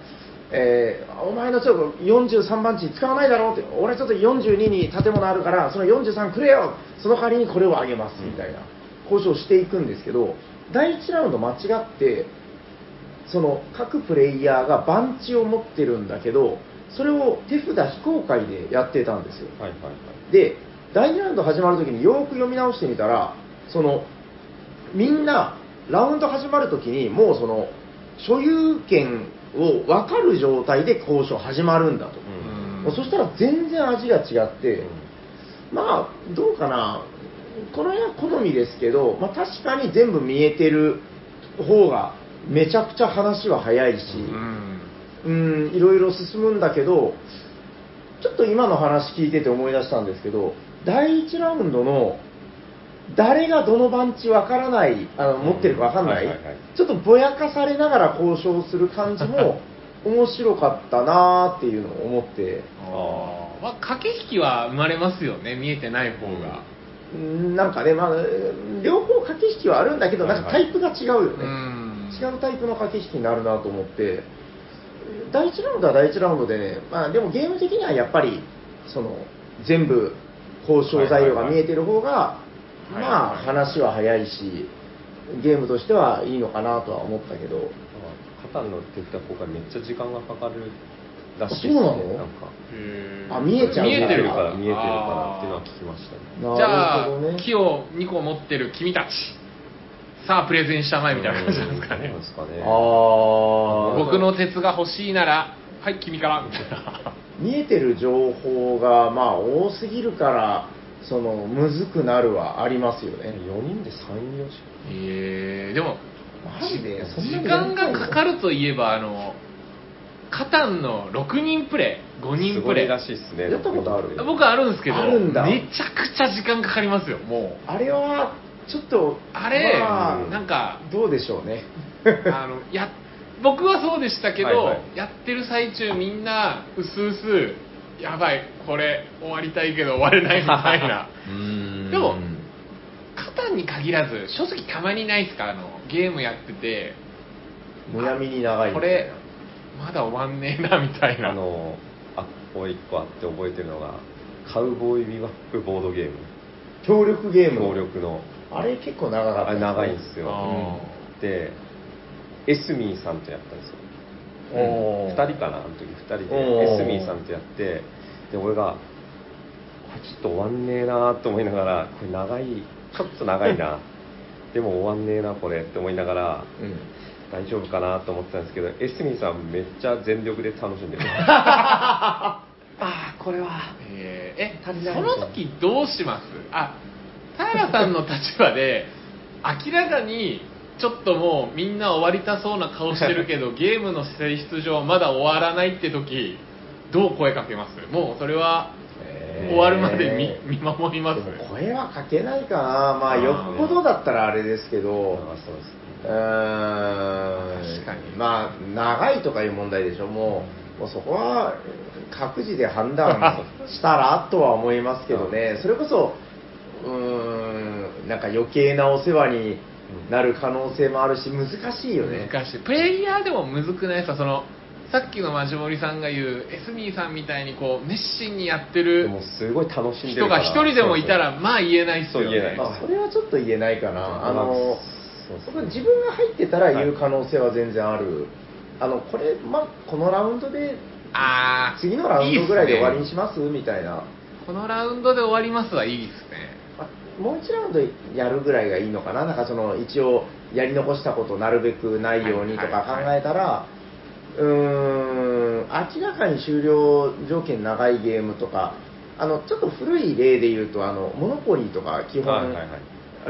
[SPEAKER 2] えー、お前のちょっとよんじゅうさんばん地使わないだろうって、俺ちょっとよんじゅうにに建物あるからそのよんじゅうさんくれよ、その代わりにこれをあげますみたいな交渉をしていくんですけど、だいいちラウンド間違ってその各プレイヤーが番地を持ってるんだけど、それを手札非公開でやってたんですよ。
[SPEAKER 1] はいはいはい、
[SPEAKER 2] でだいにラウンド始まるときによく読み直してみたら、そのみんなラウンド始まるときにもうその所有権を分かる状態で交渉始まるんだと、うん、そしたら全然味が違って、うん、まあどうかな、この辺は好みですけど、まあ、確かに全部見えてる方がめちゃくちゃ話は早いし、うん、うん、いろいろ進むんだけど、ちょっと今の話聞いてて思い出したんですけど、だいいちラウンドの誰がどの番地わからない、あの持ってるかわかんない、ちょっとぼやかされながら交渉する感じも面白かったなーっていうのを思って、
[SPEAKER 3] あ、まあ、駆け引きは生まれますよね、見えてない方が。
[SPEAKER 2] うん、なんかね、まあ、両方駆け引きはあるんだけど、なんかタイプが違うよね、違うタイプの駆け引きになるなと思って、だいいちラウンドはだいいちラウンドでね、まあ、でもゲーム的にはやっぱりその全部交渉材料が見えてる方が、まあ話は早いし、ゲームとしてはいいのかなとは思ったけど、
[SPEAKER 1] カタンの手札公開めっちゃ時間がかかるらしいですね。
[SPEAKER 2] そうなの？
[SPEAKER 1] なんか
[SPEAKER 2] あ、見えちゃう、
[SPEAKER 3] 見えてる
[SPEAKER 1] から見えてるからっていうのは聞きましたね。
[SPEAKER 3] じゃあ、ね、木をにこ持ってる君たち、さあプレゼンしたまえみたいな感じなんですかね。
[SPEAKER 1] そうですかね。
[SPEAKER 2] あ、
[SPEAKER 3] 僕の鉄が欲しいならはい君からみたいな。
[SPEAKER 2] 見えてる情報がまあ多すぎるからそのむずくなるはありますよね。
[SPEAKER 1] よにんでさん、よじ
[SPEAKER 3] えー、でも
[SPEAKER 2] マジでそんな
[SPEAKER 3] 時間がかかるといえば、あのカタンのろくにんプレイ、ごにんプレイ
[SPEAKER 1] らしいですね。
[SPEAKER 2] やったことある？
[SPEAKER 3] 僕あるんですけど、
[SPEAKER 2] あるんだ。
[SPEAKER 3] めちゃくちゃ時間かかりますよ。もう
[SPEAKER 2] あれはちょっと
[SPEAKER 3] あれ、
[SPEAKER 2] まあ、
[SPEAKER 3] なんか
[SPEAKER 2] どうでしょうね。
[SPEAKER 3] あのや僕はそうでしたけど、
[SPEAKER 1] はいはい、
[SPEAKER 3] やってる最中みんなうすうすやばいこれ終わりたいけど終われないみたいな
[SPEAKER 2] うーん、
[SPEAKER 3] でもカタンに限らず正直たまにないですか、あのゲームやってて
[SPEAKER 2] むやみに長いみたいな、
[SPEAKER 3] これまだ終わんねえなみたいな。
[SPEAKER 1] あのあもう一個あって覚えてるのがカウボーイビバップボードゲーム、
[SPEAKER 2] 協力ゲーム、
[SPEAKER 1] 協力の
[SPEAKER 2] あれ結構長かった、
[SPEAKER 1] あれ長いんですよ、
[SPEAKER 3] うん、
[SPEAKER 1] でエスミーさんとやったんですよ、
[SPEAKER 2] お
[SPEAKER 1] ふたりかな、あの時ふたりでエスミーさんとやって、で俺がこれちょっと終わんねえなと思いながら、これ長い、ちょっと長いなでも終わんねえなこれって思いながら、うん、大丈夫かなと思ってたんですけど、エスミーさんめっちゃ全力で楽しんでるああこれは
[SPEAKER 3] えー、えその時どうします？あ、平さんの立場で明らかにちょっともうみんな終わりたそうな顔してるけどゲームの性質上まだ終わらないって時どう声かけます？もうそれは終わるまで 見,、えー、見守ります？
[SPEAKER 2] でも声はかけないかな、まあよっぽどだったらあれですけど、
[SPEAKER 1] あそうです、
[SPEAKER 2] うーん、
[SPEAKER 3] 確かに
[SPEAKER 2] まあ長いとかいう問題でしょ、もう、もうそこは各自で判断したらとは思いますけどね、それこそうーん、なんか余計なお世話になる可能性もあるし、難しいよね。
[SPEAKER 3] 難しい。プレイヤーでもむずくないですか、そのさっきのマジモリさんが言うエスミーさんみたいにこう熱心にやってる
[SPEAKER 1] すごい楽しんで
[SPEAKER 3] 人が一人でもいたらまあ言えないっすよね。
[SPEAKER 2] まあ、それはちょっと言えないかな。あの自分が入ってたら言う可能性は全然ある。あのこれ、まあ、このラウンドで
[SPEAKER 3] あ
[SPEAKER 2] 次のラウンドぐらいで終わりにしますみたいな。
[SPEAKER 3] このラウンドで終わりますはいいですね。
[SPEAKER 2] もういちラウンドやるぐらいがいいのかな。なんかその一応やり残したことなるべくないようにとか考えたら、はいはいはい、うーん明らかに終了条件長いゲームとか、あのちょっと古い例で言うとあのモノポリーとか基本、はいはいはい、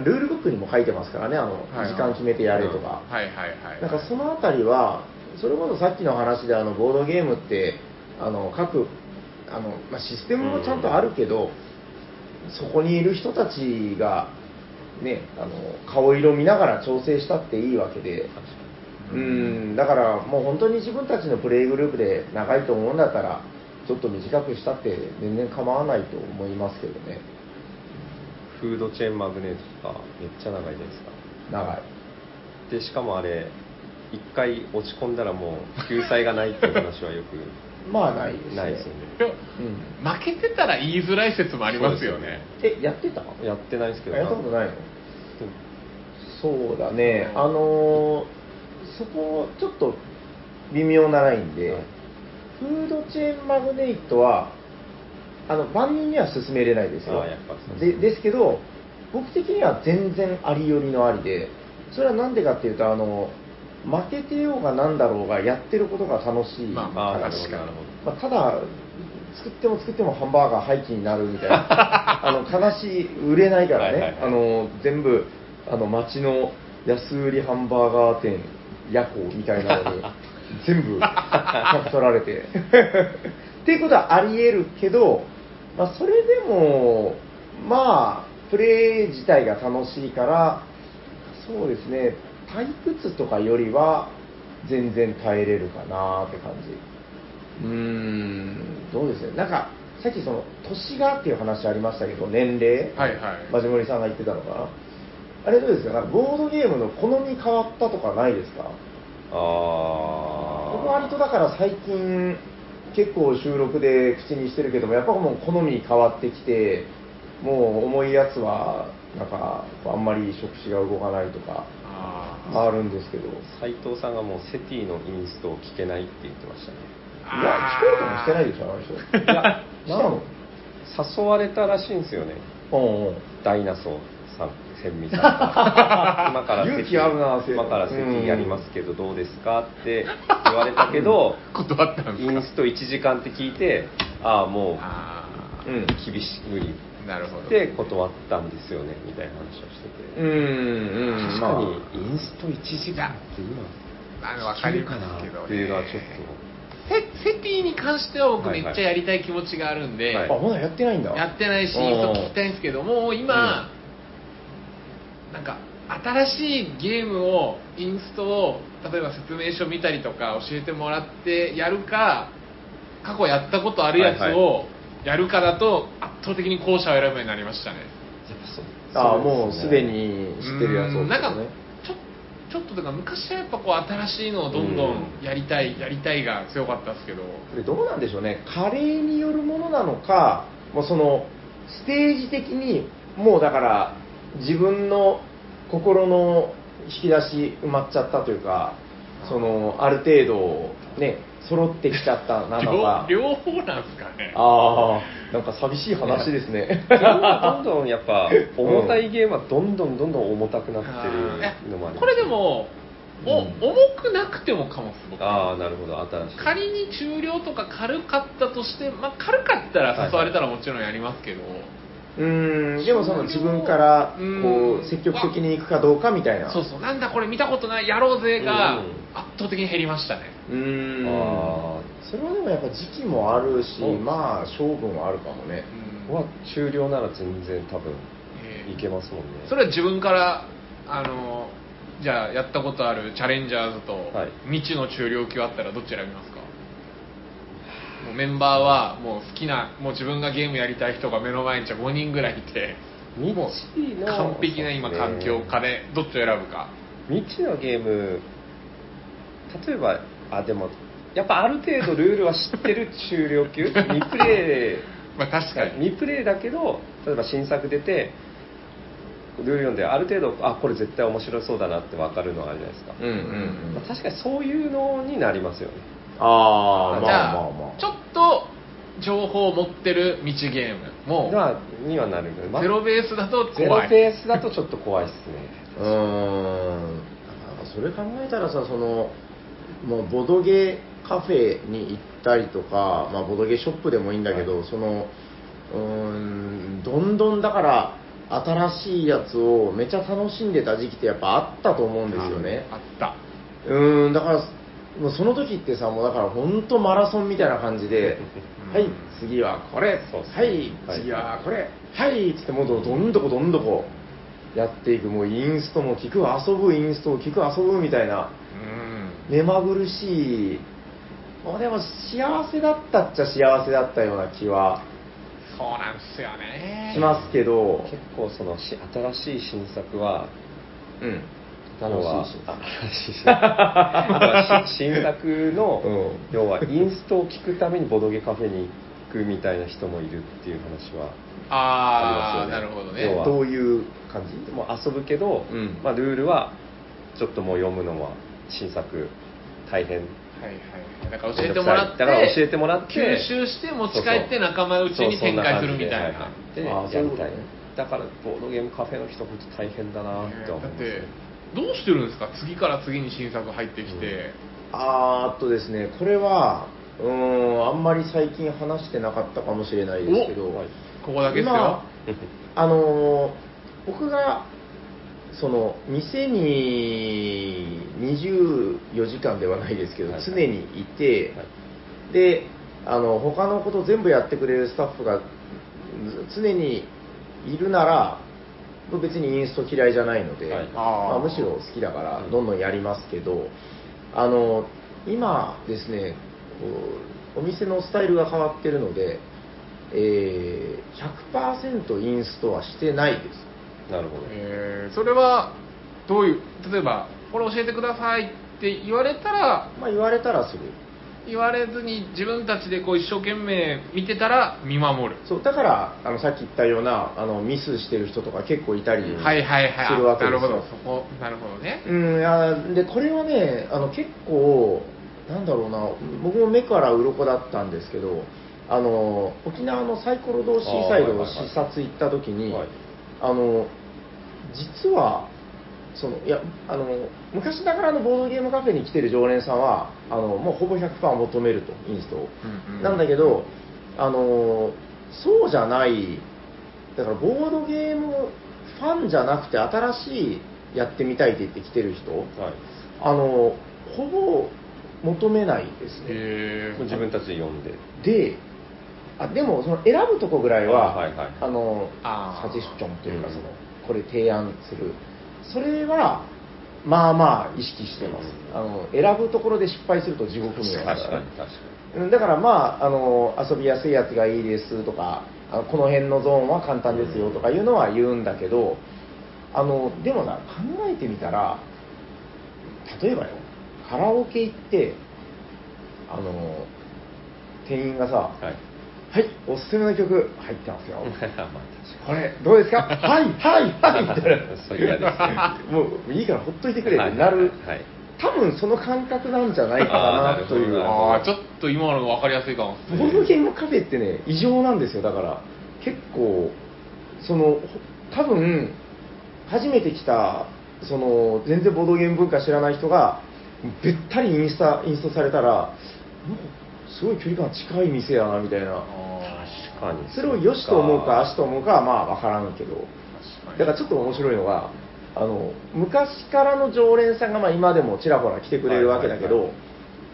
[SPEAKER 2] ルールブックにも書いてますからね、あの、はいはい、時間決めてやれとか、
[SPEAKER 3] はいはいはい、
[SPEAKER 2] なんかそのあたりはそれこそさっきの話であのボードゲームってあの各あの、まあ、システムもちゃんとあるけど、そこにいる人たちが、ね、あの顔色見ながら調整したっていいわけで、うん、だからもう本当に自分たちのプレイグループで長いと思うんだったらちょっと短くしたって全然構わないと思いますけどね。
[SPEAKER 1] フードチェーンマグネートとかめっちゃ長いじゃないですか。
[SPEAKER 2] 長い
[SPEAKER 1] でしかもあれ一回落ち込んだらもう救済がないっていう話はよく
[SPEAKER 2] まあないですね。
[SPEAKER 1] ないですよね。
[SPEAKER 3] うん、負けてたら言いづらい説もありますよね。
[SPEAKER 2] え、やってた？
[SPEAKER 1] やってないですけど。
[SPEAKER 2] やったことないの？そうだね、あのー、そこちょっと微妙なラインで、はい、フードチェーンマグネイトはあの万人には勧めれないですよ。
[SPEAKER 1] あ、やっぱそう
[SPEAKER 2] でですけど、僕的には全然ありよりのありで、それはなんでかっていうと、あの負けてようがなんだろうがやってることが楽しいから、まあ、
[SPEAKER 1] あ、確かに、
[SPEAKER 2] まあ、ただ作っても作ってもハンバーガー廃棄になるみたいなあの悲しい、売れないからね、はいはいはい、あの全部あの街の安売りハンバーガー店ヤホーみたいなのに全部書き取られてっていうことはあり得るけど、まあ、それでもまあプレイ自体が楽しいから、そうですね、退屈とかよりは全然耐えれるかなって感じ。うーん、どうですね、なんかさっきその年がっていう話ありましたけど、年齢、
[SPEAKER 3] はいはい、
[SPEAKER 2] マジモリさんが言ってたのかな、あれどうですか、なんかボードゲームの好み変わったとかないですか？
[SPEAKER 1] ああ、
[SPEAKER 2] 僕割とだから最近結構収録で口にしてるけども、やっぱもう好み変わってきて、もう重いやつはなんかあんまり触手が動かないとかあるんですけど、
[SPEAKER 1] 斉藤さんがもうセティのインストを聞けないって言ってましたね。
[SPEAKER 2] いや、聞こうともしてないでしょ、あの人。いや、したの？
[SPEAKER 1] 誘われたらしいんですよね。
[SPEAKER 2] うんうん、
[SPEAKER 1] ダイナソーさん、千美さんが今から
[SPEAKER 2] 勇気あるな、
[SPEAKER 1] 今からセティやりますけどどうですかって言われたけど、
[SPEAKER 3] うん、断ったんですか？
[SPEAKER 1] インストいちじかんって聞いて、ああもう
[SPEAKER 3] あ、
[SPEAKER 1] うん、厳し無理
[SPEAKER 3] なるほど
[SPEAKER 1] で断ったんですよねみたいな話をしてて、
[SPEAKER 2] うんうん、
[SPEAKER 1] 確かにインストいちじかんって今
[SPEAKER 3] あの分かりますけどね
[SPEAKER 1] っていうのはちょっと
[SPEAKER 3] セ, セティに関しては僕めっちゃやりたい気持ちがあるんで、
[SPEAKER 2] はいはい、あ、まだやってないんだ。
[SPEAKER 3] やってないし、インスト聞きたいんですけど、もう今、うん、なんか新しいゲームをインストを例えば説明書見たりとか教えてもらってやるか、過去やったことあるやつをやるかだと圧倒的に後者を選ぶようになりましたね。
[SPEAKER 2] ああ、もうすでに知ってるやつを、ね、
[SPEAKER 3] なんかちょちょっととか昔はやっぱこう新しいのをどんどんやりたい、やりたいが強かったですけど、
[SPEAKER 2] これどうなんでしょうね、加齢によるものなのか、もうそのステージ的にもうだから自分の心の引き出し埋まっちゃったというか、そのある程度ね揃ってきちゃったなのか
[SPEAKER 3] 両, 両方なんですかね。
[SPEAKER 2] ああ、なんか寂しい話ですね。
[SPEAKER 1] ゲームはどんどんやっぱ重たいゲームはどんどんどんどん重たくなってるのもあります、ね、
[SPEAKER 3] これでもお、うん、重くなくてもかもすごく。
[SPEAKER 1] ああ、なるほど、新しい。
[SPEAKER 3] 仮に中量とか軽かったとして、まあ、軽かったら誘われたらもちろんやりますけど、はいはい、
[SPEAKER 2] うーん、でもその自分からこう積極的に行くかどうかみたいな、
[SPEAKER 3] そうそう、なんだこれ見たことないやろうぜが圧倒的に減りましたね。
[SPEAKER 2] うーん、あ、それはでもやっぱ時期もあるし、まあ勝負もあるかもね。
[SPEAKER 1] うん、は中量なら全然多分いけますもんね。
[SPEAKER 3] それは自分からあのじゃあやったことあるチャレンジャーズと未知の中量級あったらどっち選びますか？もうメンバーはもう好きな、もう自分がゲームやりたい人が目の前にごにんぐらいいて、
[SPEAKER 1] 未知の
[SPEAKER 3] 完璧な今環境下でどっちを選ぶか。
[SPEAKER 1] 未知のゲーム、例えばあでもやっぱある程度ルールは知ってる中量級未プレイ
[SPEAKER 3] まあ確かに
[SPEAKER 1] 未プレイだけど、例えば新作出てルール読んである程度あこれ絶対面白そうだなって分かるのがあるじゃないですか、
[SPEAKER 2] うんうんうん、
[SPEAKER 1] まあ、確かにそういうのになりますよね。
[SPEAKER 2] ああ、
[SPEAKER 3] じゃあ、まあまあまあ、ちょっと情報を持ってる未知ゲームも
[SPEAKER 1] にはなるけど、
[SPEAKER 3] ゼロベースだと怖い。
[SPEAKER 1] ゼロベースだとちょっと怖いですね。
[SPEAKER 2] うーん、それ考えたらさ、そのもうボドゲカフェに行ったりとか、まあ、ボドゲショップでもいいんだけど、はい、そのうーんどんどんだから新しいやつをめちゃ楽しんでた時期ってやっぱあったと思うんですよね。
[SPEAKER 3] あった。
[SPEAKER 2] うーん、だからもうその時ってさ、もうだから本当マラソンみたいな感じではい次はこれ、はい次はこれ、はいっつってもうどんどこどんどこやっていく、もうインストも聞く遊ぶ、インストを聞く遊ぶみたいな、目まぐるしい、まあ、でも幸せだったっちゃ幸せだったような気は
[SPEAKER 3] そうなんですよね
[SPEAKER 2] しますけど、
[SPEAKER 1] 結構その新しい新作は、
[SPEAKER 2] うん、 楽しいし
[SPEAKER 1] あ楽しいしあとはし新作の、うん、要はインストを聞くためにボドゲカフェに行くみたいな人もいるっていう話はありますよね。
[SPEAKER 3] ああ、なるほどね。
[SPEAKER 1] 要は
[SPEAKER 2] どういう感じ？
[SPEAKER 1] もう遊ぶけど、うん、まあ、ルールはちょっともう読むのは新作大変、
[SPEAKER 3] はいはい、だから教えてもらって
[SPEAKER 1] だから教えてもらって
[SPEAKER 3] 吸収して持ち帰って仲間内に展開するみたいな。
[SPEAKER 1] でやりたい。だからボードゲームカフェの人本当大変だなって思います、ね、だって
[SPEAKER 3] どうしてるんですか、次から次に新作入ってきて、うん、
[SPEAKER 2] あーっとですね、これはうーんあんまり最近話してなかったかもしれないですけど、
[SPEAKER 3] ここだけですよ。
[SPEAKER 2] あの僕がその店ににじゅうよじかんではないですけど、はい、常にいて、はい、であの他のこと全部やってくれるスタッフが常にいるなら別にインスト嫌いじゃないので、はい、まあ、むしろ好きだからどんどんやりますけど、あの今ですねお店のスタイルが変わってるので、えー、ひゃくパーセント インストはしてないです。
[SPEAKER 1] なるほど。
[SPEAKER 3] えー、それはどういう、例えばこれ教えてくださいって言われたら、
[SPEAKER 2] まあ、言われたらする。
[SPEAKER 3] 言われずに自分たちでこう一生懸命見てたら見守る。
[SPEAKER 2] そうだからあのさっき言ったようなあのミスしてる人とか結構いたりするわ
[SPEAKER 3] けですよ。はいはいはい。なるほど、
[SPEAKER 2] そ
[SPEAKER 3] こなるほどね。
[SPEAKER 2] うん、いやでこれはねあの結構なんだろうな、僕も目から鱗だったんですけど、あの沖縄のサイコロ堂シーサイドを視察行った時に、はいはいはい、あの実はそのいやあの昔ながらのボードゲームカフェに来てる常連さんはあのもうほぼ ひゃくパーセント 求めるとインストを、うんうん、なんだけどあのそうじゃない、だからボードゲームファンじゃなくて新しいやってみたいって言って来てる人、はい、あのほぼ求めないですね。
[SPEAKER 1] へー、自分たちで読んで
[SPEAKER 2] であでもその選ぶとこぐらいは、はいはい、あのサジェスチョンというか、そのこれ提案する、それはまあまあ意識してます、うん、あの選ぶところで失敗すると地獄のようだから、確かに確かに、だからまあ、あの遊びやすいやつがいいですとか、あのこの辺のゾーンは簡単ですよとかいうのは言うんだけど、あのでもな考えてみたら、例えばよカラオケ行ってあの店員がさ、はいはい、おすすめの曲入ってますよ。これどうですか？はいはいはいみたいな。
[SPEAKER 1] そう嫌ですね。
[SPEAKER 2] もういいからほっといてくれってなる。はいはいはい、多分その感覚なんじゃないかなという。
[SPEAKER 3] ああ、ちょっと今のが分かりやすいかも。
[SPEAKER 2] ボードゲームカフェってね異常なんですよ。だから結構その多分初めて来たその全然ボードゲーム文化知らない人がべったりインスタインストされたら。すごい距離感近い店やなみたいな。
[SPEAKER 1] 確かに
[SPEAKER 2] それを良しと思うか悪しと思うかはまあ分からんけど、だからちょっと面白いのがあの昔からの常連さんがまあ今でもちらほら来てくれるわけだけど、はいはいはい、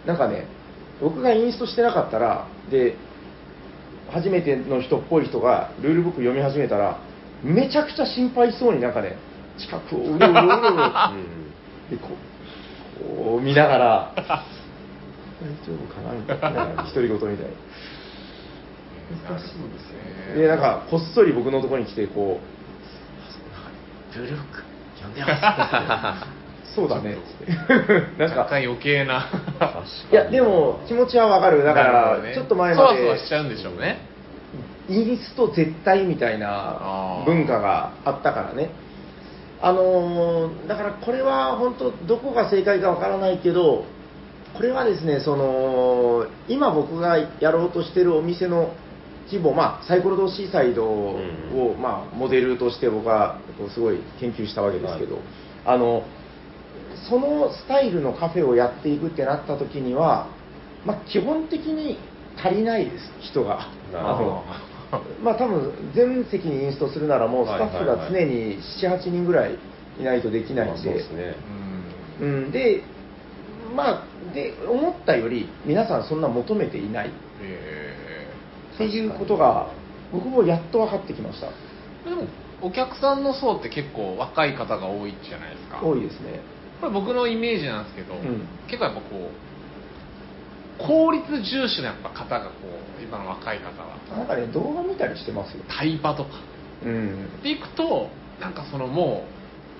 [SPEAKER 2] なんかね僕がインストしてなかったらで初めての人っぽい人がルールブック読み始めたらめちゃくちゃ心配そうになんかね近くをうろうろうろうろでこうこう見ながら大丈夫かなみたいな独り言みたいな。難しいですよね。でなんかこっそり僕のところに来てこうルールブック読んでますそうだねって
[SPEAKER 3] なんか若干余計ない
[SPEAKER 2] やでも気持ちはわかる。だから、ね、ちょっと前まで
[SPEAKER 3] そわそわしちゃうんでしょうね。
[SPEAKER 2] イギリスと絶対みたいな文化があったからね。あのー、だからこれは本当どこが正解かわからないけど、これはですね、その今僕がやろうとしてるお店の規模、まあ、サイコロ堂シーサイドを、うん、まあ、モデルとして僕はすごい研究したわけですけど、はい、あのそのスタイルのカフェをやっていくってなった時には、まあ、基本的に足りないです人が。あのまあ多分全席にインストするならもうスタッフが常にななはちにんぐらいいないとできないんで、そうですね、うん、でまあで思ったより皆さんそんな求めていないっていうことが僕もやっと分かってきました。
[SPEAKER 3] でもお客さんの層って結構若い方が多いじゃないですか。
[SPEAKER 2] 多いですね。
[SPEAKER 3] これ僕のイメージなんですけど、うん、結構やっぱこう効率重視のやっぱ方がこう今の若い方は
[SPEAKER 2] なんかね動画見たりしてますよ。
[SPEAKER 3] タイパとか、うん、っていくとなんかそのも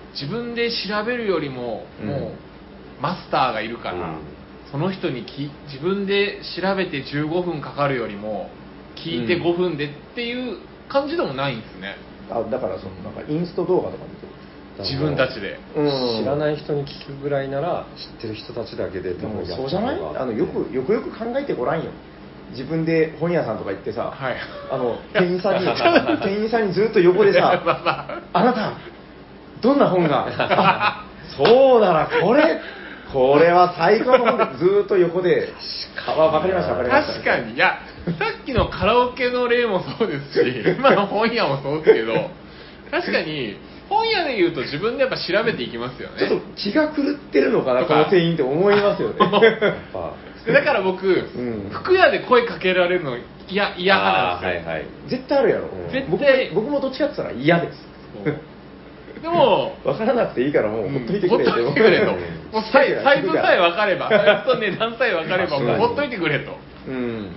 [SPEAKER 3] 自分で調べるよりも、うん、もうマスターがいるから、うん、その人にき自分で調べてじゅうごふんかかるよりも聞いてごふんでっていう感じでもないんですね、
[SPEAKER 2] うん、あだからそのなんかインスト動画とか見てる
[SPEAKER 3] 自分たちで、
[SPEAKER 1] うん、知らない人に聞くぐらいなら知ってる人たちだけで
[SPEAKER 2] でもそうじゃない？あのよくよくよく考えてごらんよ。自分で本屋さんとか行ってさ、はい、あの店員さんに店員さんにずっと横でさあなたどんな本がそうならこれこれは最高の本でずっと横でわかりましたわかりました
[SPEAKER 3] 確かにいやさっきのカラオケの例もそうですし今の本屋もそうですけど確かに本屋で言うと自分でやっぱ調べていきますよね。
[SPEAKER 2] ちょっと気が狂ってるのかなこの店員って思いますよね
[SPEAKER 3] だから僕、うん、服屋で声かけられるの嫌嫌派なんですよ、はいはい、
[SPEAKER 2] 絶対あるやろ、うん、絶対僕も、僕もどっちかって言ったら嫌です
[SPEAKER 3] でも
[SPEAKER 2] 分からなくていいからもうほっといてくれって、うん、
[SPEAKER 3] ほっといてくれともうサイサイズさえ分かればサイズと値段さえ分かればもうほっといてくれと、
[SPEAKER 2] うん、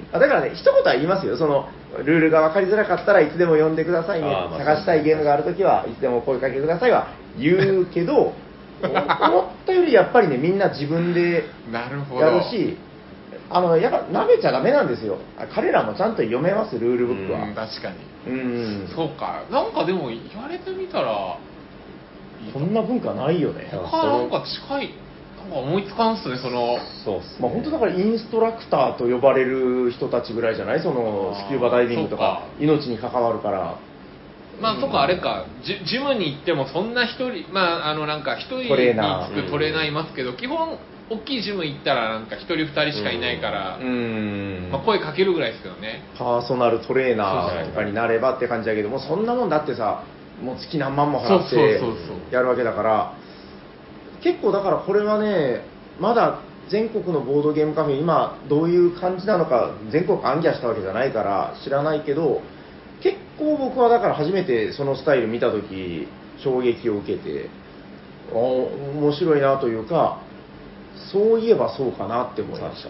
[SPEAKER 2] あだからね一言は言いますよそのルールが分かりづらかったらいつでも呼んでくださいね、まあ、探したいゲームがあるときはいつでも声かけてくださいは言うけど思ったよりやっぱりねみんな自分でやるしあのやっぱ舐めちゃダメなんですよ。彼らもちゃんと読めますルールブックは。
[SPEAKER 3] うん確かに。うんそうかなんかでも言われてみたら
[SPEAKER 2] こんな文化ないよね。
[SPEAKER 3] 他なんか近いなんか思いつかんっすねその。
[SPEAKER 2] そうっすね。まあ本当だからインストラクターと呼ばれる人たちぐらいじゃないそのスキューバダイビングとか命に関わるから。
[SPEAKER 3] まあとかあれかジジムに行ってもそんな一人まああのなんか一人につくトレーナーいますけど基本大きいジム行ったらなんかひとりふたりしかいないから、うんまあ、声かけるぐらいですけどね
[SPEAKER 2] パーソナルトレーナーとかになればって感じだけどもそんなもんだってさもう月何万も払ってやるわけだから結構だからこれはねまだ全国のボードゲームカフェ今どういう感じなのか全国暗記したわけじゃないから知らないけど結構僕はだから初めてそのスタイル見た時衝撃を受けてあ面白いなというかそういえばそうかなって思いました。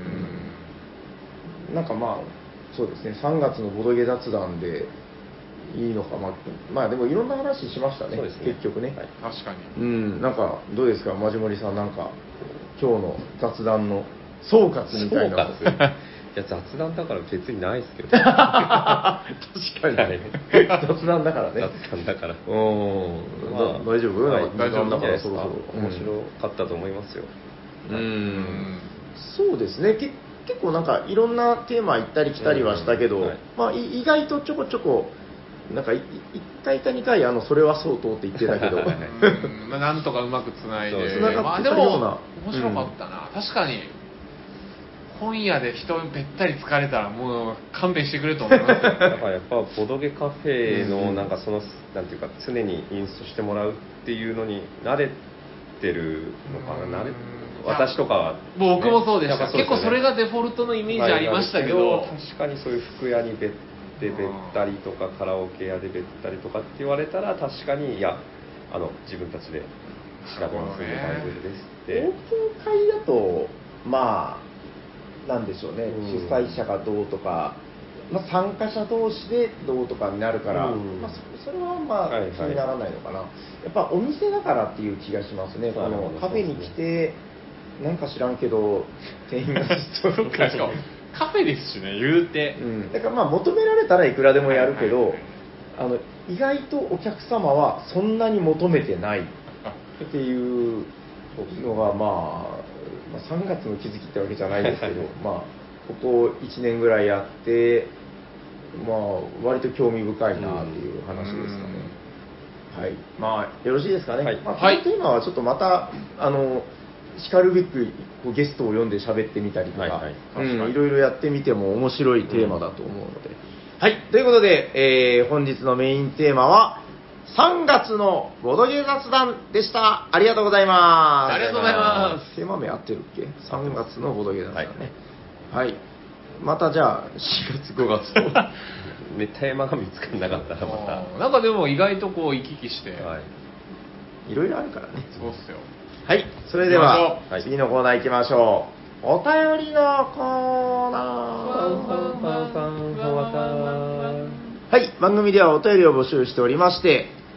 [SPEAKER 2] うんなんかまあそうですねさんがつのボドゲ雑談でいいのかまあ、まあでもいろんな話しました ね, ね結局ね、はい、
[SPEAKER 3] 確かに
[SPEAKER 2] うんなんかどうですかマジモリさんなんか今日の雑談の総括みたいな
[SPEAKER 1] 総括いや雑談だから別にないですけど
[SPEAKER 2] 確かに、はい、雑談だからね
[SPEAKER 1] 雑談だから
[SPEAKER 2] うん、まあ、大丈夫、
[SPEAKER 1] はい、
[SPEAKER 2] 大丈夫
[SPEAKER 1] だからそろそろ面白かったと思いますよ、
[SPEAKER 2] うん、うんそうですねけ結構なんかいろんなテーマ行ったり来たりはしたけど、うんはいまあ、意外とちょこちょこなんかいいっかいかにかいあのそれはそうとって言ってたけど
[SPEAKER 3] まあなんとかうまくつないでつながってたような、まあ、でも面白かったな、うん、確かに本屋で人べったり疲れたらもう勘弁してくれと思いますよだ
[SPEAKER 1] からやっぱボドゲカフェのなんかそのなんていうか常にインストしてもらうっていうのに慣れてるのかな慣れ私とかは、ね、
[SPEAKER 3] 僕もそうでした、ね、結構それがデフォルトのイメージありましたけど
[SPEAKER 1] 確かにそういう服屋にべでべったりとかカラオケ屋でべったりとかって言われたら確かにいやあの自分たちで調べますんで大丈夫ですって
[SPEAKER 2] オープン会だとまあなんでしょうね、うん、主催者がどうとか、まあ、参加者同士でどうとかになるから、うんまあ、そ, それはまあ、はいはい、気にならないのかなやっぱお店だからっていう気がしますねこのカフェに来てなんか知らんけど店員がずっと
[SPEAKER 3] カフェですしね言うて、
[SPEAKER 2] うん、だからまあ求められたらいくらでもやるけど、はいはいはい、あの意外とお客様はそんなに求めてないっていうのがまあまあ、さんがつの気づきってわけじゃないですけどまあここいちねんぐらいやってまあ割と興味深いなっていう話ですかねはいまあよろしいですかね、はいまあ、このテーマはちょっとまたあのしかるべくこうゲストを呼んで喋ってみたりとか、はいはいうん、いろいろやってみても面白いテーマだと思うので、うん、はいということで、えー、本日のメインテーマはさんがつのボドゲ雑談でした。ありがとうございます。
[SPEAKER 3] ありがとうございます。
[SPEAKER 2] テーマ名合ってるっけ？さんがつのボドゲ雑談ね。はい。はい、またじゃあしがつごがつとね
[SPEAKER 1] テーマが見つからなかったらまた
[SPEAKER 3] なんかでも意外とこう行き来して、はい、
[SPEAKER 2] いろいろあるからね。
[SPEAKER 3] そうっすよ。
[SPEAKER 2] はい。それでは次のコーナー行きましょう。お便りのコーナー。はい。番組ではお便りを募集しておりまして。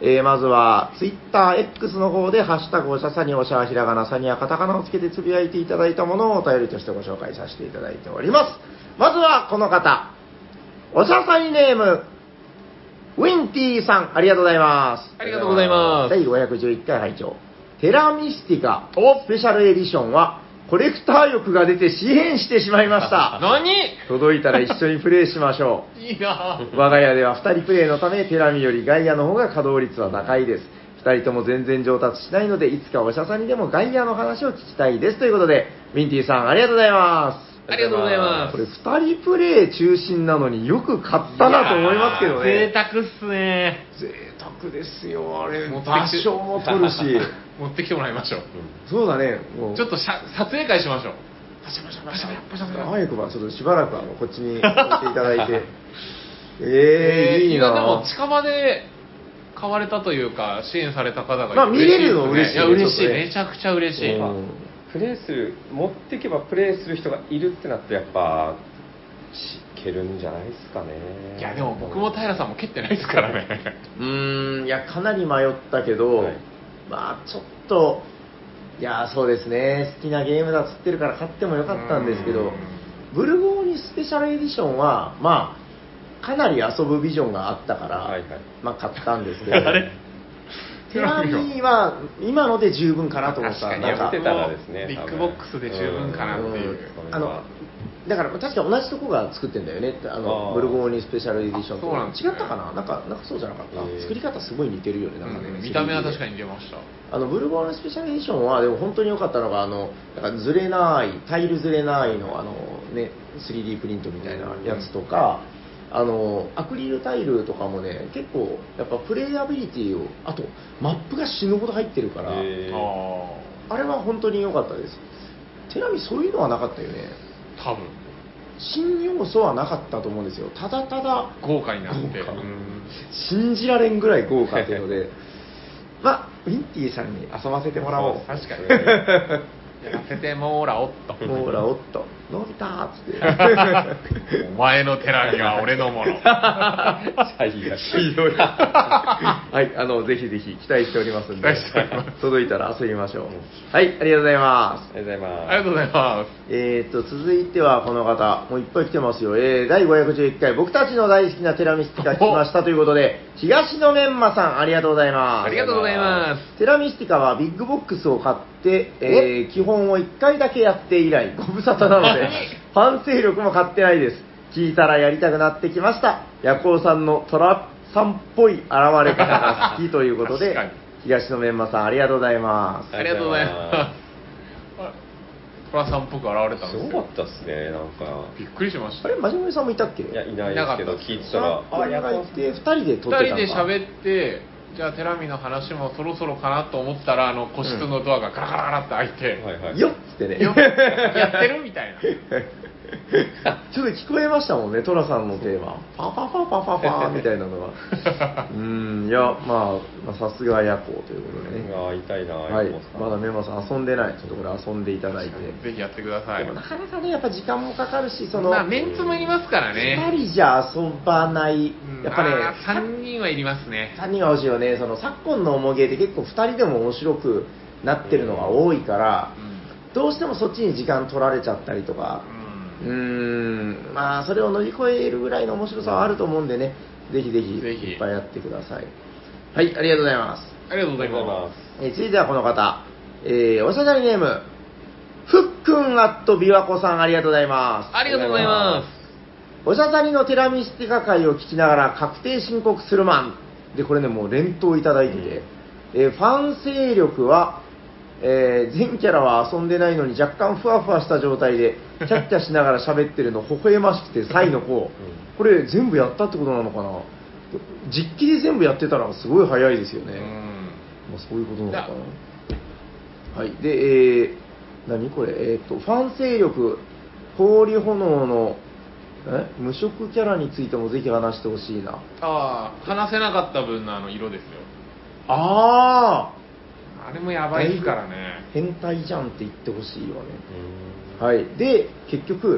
[SPEAKER 2] えーまずは TwitterX の方でハッシュタグおしゃさに、おしゃはひらがな、さにはカタカナをつけてつぶやいていただいたものをお便りとしてご紹介させていただいております。まずはこの方、おしゃさにネームウィンティさん、ありがとうございます。
[SPEAKER 3] ありがとうございます。
[SPEAKER 2] だいごひゃくじゅういっかい拝聴。テラミスティカ
[SPEAKER 3] お
[SPEAKER 2] スペシャルエディションはコレクター欲が出て紙幣してしまいました
[SPEAKER 3] 何
[SPEAKER 2] 届いたら一緒にプレイしましょう。
[SPEAKER 3] いいなぁ。
[SPEAKER 2] 我が家ではふたりプレイのためテラミよりガイアの方が稼働率は高いです。ふたりとも全然上達しないのでいつかおしゃさんにでもガイアの話を聞きたいですということで、ウィンティさんありがとうございます。
[SPEAKER 3] ありがとうございます。
[SPEAKER 2] これふたりプレイ中心なのによく買ったなと思いますけどね。
[SPEAKER 3] 贅沢っすね。
[SPEAKER 2] 贅沢ですよ、あれ。
[SPEAKER 3] 持って
[SPEAKER 2] 場
[SPEAKER 3] きて
[SPEAKER 2] 所も取るし。
[SPEAKER 3] 持ってきてもらいましょう。
[SPEAKER 2] そうだね。もう
[SPEAKER 3] ちょっとしゃ撮影会しましょう。
[SPEAKER 2] パシャパシャパシャパシャパシャ。早くばちょっとしばらくあのこっちに来ていただいて。えー、いいな。
[SPEAKER 3] でも近場で買われたというか支援された方がいて、
[SPEAKER 2] まあ見れるの嬉しいね
[SPEAKER 3] いや嬉しい、
[SPEAKER 2] ちょっとね
[SPEAKER 3] めちゃくちゃ嬉しい。
[SPEAKER 2] うん
[SPEAKER 1] プレイする持ってけばプレイする人がいるってなってやっぱいけるんじゃないですかね。
[SPEAKER 3] いやでも僕も平さんも蹴ってないですからね。
[SPEAKER 2] うーん、いや、かなり迷ったけど、
[SPEAKER 1] はい
[SPEAKER 2] まあ、ちょっと、いや、そうですね、好きなゲームだっつってるから買ってもよかったんですけど、ブルゴーニュスペシャルエディションは、まあ、かなり遊ぶビジョンがあったから、
[SPEAKER 1] はいはい
[SPEAKER 2] まあ、買ったんですけど、
[SPEAKER 3] あれ
[SPEAKER 2] テラミは今ので十分かなと思った。
[SPEAKER 3] 確かに
[SPEAKER 2] なんか
[SPEAKER 1] やってたらですね
[SPEAKER 3] ビッグボックスで十分かなっていう。
[SPEAKER 2] あのだから確か同じとこが作ってんだよね、あの
[SPEAKER 1] あー
[SPEAKER 2] ブルゴーニュスペシャルエディションと。
[SPEAKER 3] あそうなんですね
[SPEAKER 2] 違ったかな、なんかなんかそうじゃなかった、
[SPEAKER 1] へー
[SPEAKER 2] 作り方すごい似てるよね、なんかね、
[SPEAKER 3] うん見た目は確か
[SPEAKER 2] に。
[SPEAKER 3] に出ました。
[SPEAKER 2] あのブルゴーニュスペシャルエディションはでも本当に良かったのが、あのなんかずれないタイルずれないのあのね スリーディー プリントみたいなやつとか、あのアクリルタイルとかもね結構やっぱプレイアビリティを、あとマップが死ぬほど入ってるから、
[SPEAKER 1] へー
[SPEAKER 3] あ
[SPEAKER 2] あれは本当に良かったです。テラミそういうのはなかったよね。
[SPEAKER 3] あ多分
[SPEAKER 2] 新要素はなかったと思うんですよ。ただただ
[SPEAKER 3] 豪華になって
[SPEAKER 2] 豪華
[SPEAKER 3] うん
[SPEAKER 2] 信じられんぐらい豪華っていうのでまあウィンティさんに遊ばせてもらおう。
[SPEAKER 3] 確かにやらせてもらおっと。
[SPEAKER 2] ほらおっと伸びたーっつって
[SPEAKER 3] お前のテラミは俺のもの。
[SPEAKER 1] 最悪
[SPEAKER 2] ひどいはいあのぜひぜひ期待しておりますんで
[SPEAKER 3] 期待しております
[SPEAKER 2] 届いたら遊びましょう。はいありがとうございます。
[SPEAKER 1] ありがとうございます。
[SPEAKER 3] ありがとうございます。
[SPEAKER 2] えー、と続いてはこの方、もういっぱい来てますよ、えー、だいごひゃくじゅういっかい、僕たちの大好きなテラミスティカ聞きましたということで、東野メンマさん、ありがとうございます。
[SPEAKER 3] ありがとうございます。
[SPEAKER 2] テラミスティカはビッグボックスを買って、えー基本をいっかいだけやって以来、ご無沙汰なので、ファン勢力も買ってないです。聞いたらやりたくなってきました。ヤコウさんのトラさんっぽい現れ方が好きということで
[SPEAKER 3] 確かに、
[SPEAKER 2] 東野メンマさん、ありがとうございます。
[SPEAKER 3] ありがとうございます。あトラさんっぽく現れたん
[SPEAKER 1] す
[SPEAKER 3] ですよ。
[SPEAKER 1] ごかったっすね、なんか。
[SPEAKER 3] びっくりしました。
[SPEAKER 2] あれ、真面目さんもいたっけ？
[SPEAKER 1] いや、いないですけど、聞いてたら、
[SPEAKER 2] あ、やがいてふたりで撮ってたのか。
[SPEAKER 3] 二人で喋って、じゃあテラミの話もそろそろかなと思ったら、あの個室のドアがガラガラガラって開いて、
[SPEAKER 1] はいはい。
[SPEAKER 2] よっつってね。
[SPEAKER 3] よやってるみたいな。
[SPEAKER 2] ちょっと聞こえましたもんね、トラさんのテーマ。パパパパパパみたいなのが。うーん、いや、まあ、まあさすがヤコウということでね。
[SPEAKER 1] が会いたいな、
[SPEAKER 2] はい
[SPEAKER 1] ヤコウさん
[SPEAKER 2] まだメンマさん遊んでない。ちょっとこれ遊んでいただいて。
[SPEAKER 3] ぜひやってください
[SPEAKER 2] でも。なかなかね、やっぱ時間もかかるし、その、
[SPEAKER 3] まあ、メンツもいりますから
[SPEAKER 2] ふた
[SPEAKER 3] ね。
[SPEAKER 2] りじゃ遊ばない。やっぱね、
[SPEAKER 3] さんにんはいりますね。
[SPEAKER 2] さんにんが欲しいよね。その昨今の重ゲーって結構ふたりでも面白くなってるのが多いから、
[SPEAKER 3] うん
[SPEAKER 2] どうしてもそっちに時間取られちゃったりとか、うーん、まあそれを乗り越えるぐらいの面白さはあると思うんでね、ぜひぜひ
[SPEAKER 3] ぜひ
[SPEAKER 2] いっぱいやってください。はい、ありがとうございます。
[SPEAKER 3] ありがとうございま
[SPEAKER 2] えー続いてはこの方、えーおしゃべりネーム、ふっくんあっとびわこさん、ありがとうございます。
[SPEAKER 3] す。ありがとうございま
[SPEAKER 2] おしゃさりのテラミスティカ会を聞きながら確定申告するマン。で、これね、もう連投いただいてて、えーファン勢力は、えー全キャラは遊んでないのに若干ふわふわした状態で、キャッキャしながら喋ってるの、微笑ましくて、サイの子。これ全部やったってことなのかな。実機で全部やってたらすごい早いですよね。
[SPEAKER 3] す。うん。
[SPEAKER 2] まあ、そういうことなのかな。はい。で、えー、何これ、えーっと、ファン勢力、氷炎の、え無色キャラについてもぜひ話してほしいな。
[SPEAKER 3] ああ、話せなかった分のあの色ですよ。
[SPEAKER 2] あ
[SPEAKER 3] あれもやばいですから
[SPEAKER 2] ー
[SPEAKER 3] ね。
[SPEAKER 2] 変態じゃんって言ってほしいよね。
[SPEAKER 1] うん
[SPEAKER 2] はい。で、結局、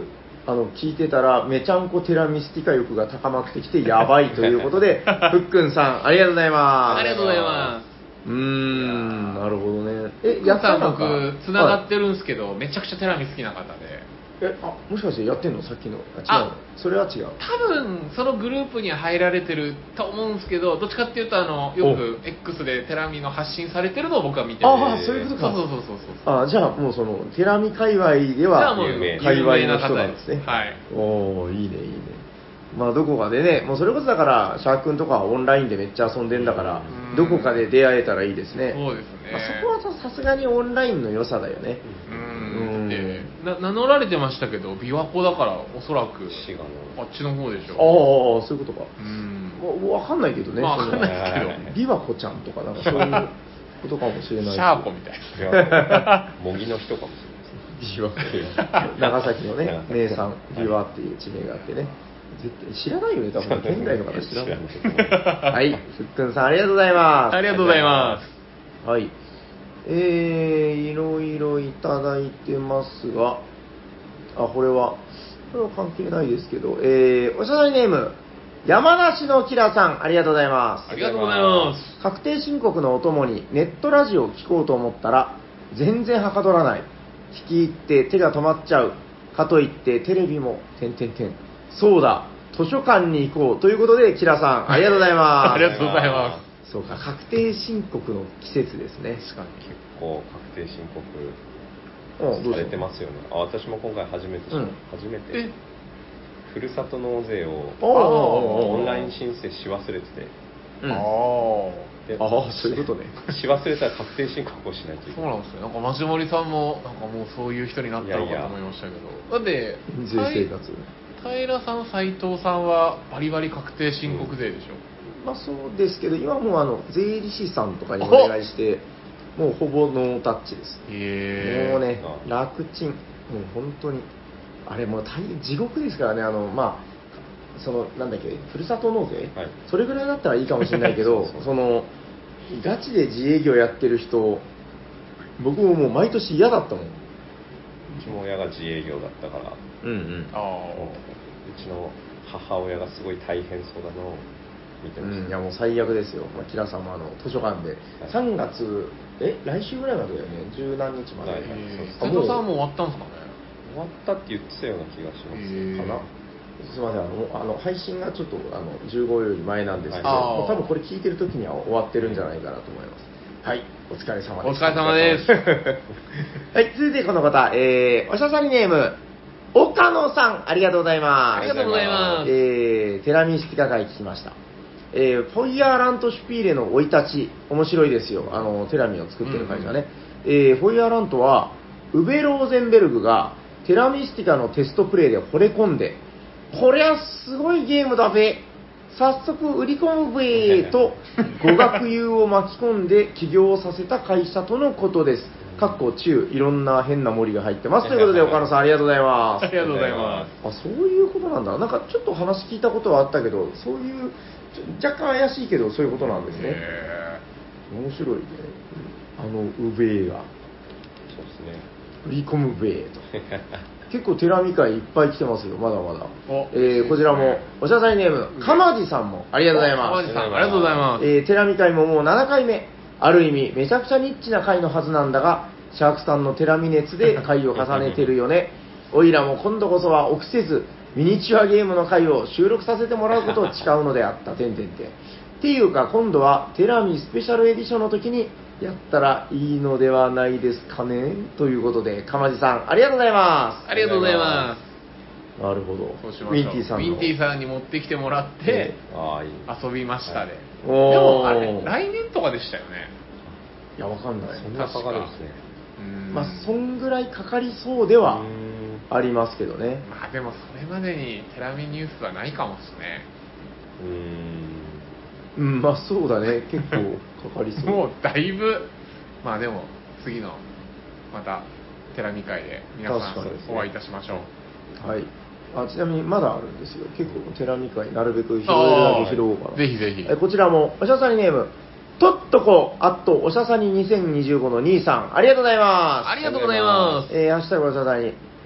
[SPEAKER 2] あの聞いてたらめちゃんこテラミスティカ欲が高まってきてやばいということでふっくんさんありがとうございます。
[SPEAKER 3] ありがとうございます。
[SPEAKER 2] うーん、なるほどね。
[SPEAKER 3] え、やったん僕つながってるんですけど、はい、めちゃくちゃテラミ好きな方で。
[SPEAKER 2] え、あ、もしかしてやってんのさっきの。
[SPEAKER 3] あ、
[SPEAKER 2] 違う。それは違う。
[SPEAKER 3] 多分そのグループには入られてると思うんですけど、どっちかっていうとあのよく X でテラミの発信されてるのを僕は見てる。
[SPEAKER 2] ああ、そういうことか。
[SPEAKER 3] そうそうそうそう。
[SPEAKER 2] あ、じゃあもうそのテラミ界隈では
[SPEAKER 3] 有名
[SPEAKER 2] 界隈の人なんですね。
[SPEAKER 3] はい。
[SPEAKER 2] おお、いいねいいね。まあどこかでね、もうそれこそだからシャークンとかはオンラインでめっちゃ遊んでんだから、どこかで出会えたらいいですね。
[SPEAKER 3] そうですね。
[SPEAKER 2] まあ、そこはさすがにオンラインの良さだよね。
[SPEAKER 3] うん。でな名乗られてましたけど、琵琶湖だからおそらくあっちの方でしょ。
[SPEAKER 2] ああ、そういうことか。
[SPEAKER 3] うん。
[SPEAKER 2] もうわかんないけどね。
[SPEAKER 3] まあ、わかんないですけど。
[SPEAKER 2] 琵琶湖ちゃんとかなんかそういうことかもしれない。
[SPEAKER 3] シャーコみたいな。
[SPEAKER 1] 模擬の人かもしれないですね。
[SPEAKER 2] 琵琶湖。長崎のね名産琵琶っていう地名があってね。絶対知らないよね、多分現代の方知らない。はい、ふっくんさんありがとうございます。
[SPEAKER 3] ありがとうございます。
[SPEAKER 2] はい、えー、いろいろいただいてますが、あ、これはこれは関係ないですけど、えー、おしゃさりネーム山梨のキラさんありがとうございます。
[SPEAKER 3] ありがとうございます。
[SPEAKER 2] 確定申告のお供にネットラジオを聞こうと思ったら全然はかどらない。聞き入って手が止まっちゃう。かといってテレビも点々点。そうだ、図書館に行こうということで、キラさん、ありがとうございます。
[SPEAKER 3] ありがとうございます。
[SPEAKER 2] そうか、確定申告の季節ですね。
[SPEAKER 1] 確かに結構確定申告されてますよね。あ、私も今回初めて、うん、初めてふるさと納税をオンライン申請し忘れてて、
[SPEAKER 2] うん、ああ、そういうことね。
[SPEAKER 1] し忘れたら確定申告をしないといけない。
[SPEAKER 3] そうなんですよ。なんかマジモリさんもなんかもうそういう人になったのかと思いましたけど。いやいやだって
[SPEAKER 2] 税生活。
[SPEAKER 3] 平さん、斉藤さんはバリバリ確定申告税でしょ、
[SPEAKER 2] うん、まあそうですけど、今もうあの税理士さんとかにお願いして、もうほぼノータッチです。
[SPEAKER 3] へ
[SPEAKER 2] もうね、楽ちん、もう本当に、あれもう大変地獄ですからね、あのまあ、そのなんだっけ、ふるさと納税、はい、それぐらいだったらいいかもしれないけど、そうそうそのガチで自営業やってる人、僕ももう毎年嫌だったもん。
[SPEAKER 1] うちも親が自営業だったから、
[SPEAKER 2] うんうん、
[SPEAKER 1] あうちの母親がすごい大変そうなのを見てました、
[SPEAKER 2] うん、いやもう最悪ですよ、まあ、キラさんもあの図書館で、はい、さんがつ、え来週ぐらいまでだよね、十何日まで、
[SPEAKER 3] 斉藤さんもう終わったんですかね。
[SPEAKER 1] 終わったって言ってたような気がします
[SPEAKER 2] かな。すみません、あのあの配信がちょっとあのじゅうごより前なんですけど、はい、もう多分これ聞いてる時には終わってるんじゃないかなと思います。はい、お疲れ様です。
[SPEAKER 3] お疲れ様です。
[SPEAKER 2] はい、続いてこの方、えー、おしゃさりネーム、岡野さん、ありがとうございます。
[SPEAKER 3] ありがとうございます。
[SPEAKER 2] えー、テラミスティカ会聞きました。えー、フォイヤーラントシュピーレの生い立ち、面白いですよ。あの、テラミを作ってる会社ね。うん、えー、フォイヤーラントは、ウベローゼンベルグがテラミスティカのテストプレイで惚れ込んで、こりゃすごいゲームだべ。早速売り込むべと語学友を巻き込んで起業させた会社とのことです。かっこ中、いろんな変な森が入ってます。ということで、岡野さんありがとうございます。
[SPEAKER 3] ありがとうございます。
[SPEAKER 2] あ、そういうことなんだ。なんかちょっと話聞いたことはあったけど、そういう若干怪しいけどそういうことなんですね。面白いね。あのウベーが。
[SPEAKER 1] そうですね。
[SPEAKER 2] 売り込むベーと。結構テラミ会いっぱい来てますよ、まだまだ。えー、こちらもおしゃさりネームかまじさんもありがとうございます。
[SPEAKER 3] かまじさんありがとうございます。
[SPEAKER 2] えー、テラミ会ももうななかいめ。ある意味めちゃくちゃニッチな回のはずなんだが、シャークさんのテラミ熱で回を重ねてるよね。おいらも今度こそは臆せずミニチュアゲームの回を収録させてもらうことを誓うのであった。てんてんてん。っていうか今度はテラミスペシャルエディションの時にやったらいいのではないですかね。ということで、かまじさんありがとうございます。
[SPEAKER 3] ありがとうございます。
[SPEAKER 2] なるほど。
[SPEAKER 3] そうしましょう。ウィンティさんのウィンティさんに持ってきてもらって、えー、あいい遊びましたで、はい、でもあれ来年とかでしたよね。
[SPEAKER 2] いやわかんない。
[SPEAKER 1] そんなかかるんですね。
[SPEAKER 2] まあそんぐらいかかりそうではありますけどね。
[SPEAKER 3] まあでもそれまでにテラミニュースはないかもですね。
[SPEAKER 2] うーん、うん、まあそうだね、結構かかりそう。
[SPEAKER 3] もうだいぶ、まあでも次のまたテラミ会で皆さんお会いいたしましょう。
[SPEAKER 2] はい。あ、ちなみにまだあるんですよ。結構テラミ会なるべく拾えるだけ拾おうかな。
[SPEAKER 3] ぜひぜひ。
[SPEAKER 2] えこちらもおしゃさりネームとっとこあっとおしゃさににせんにじゅうごの兄さんありがとうございます。
[SPEAKER 3] ありがとうございます。
[SPEAKER 2] えー、ハッシュタグおしゃさに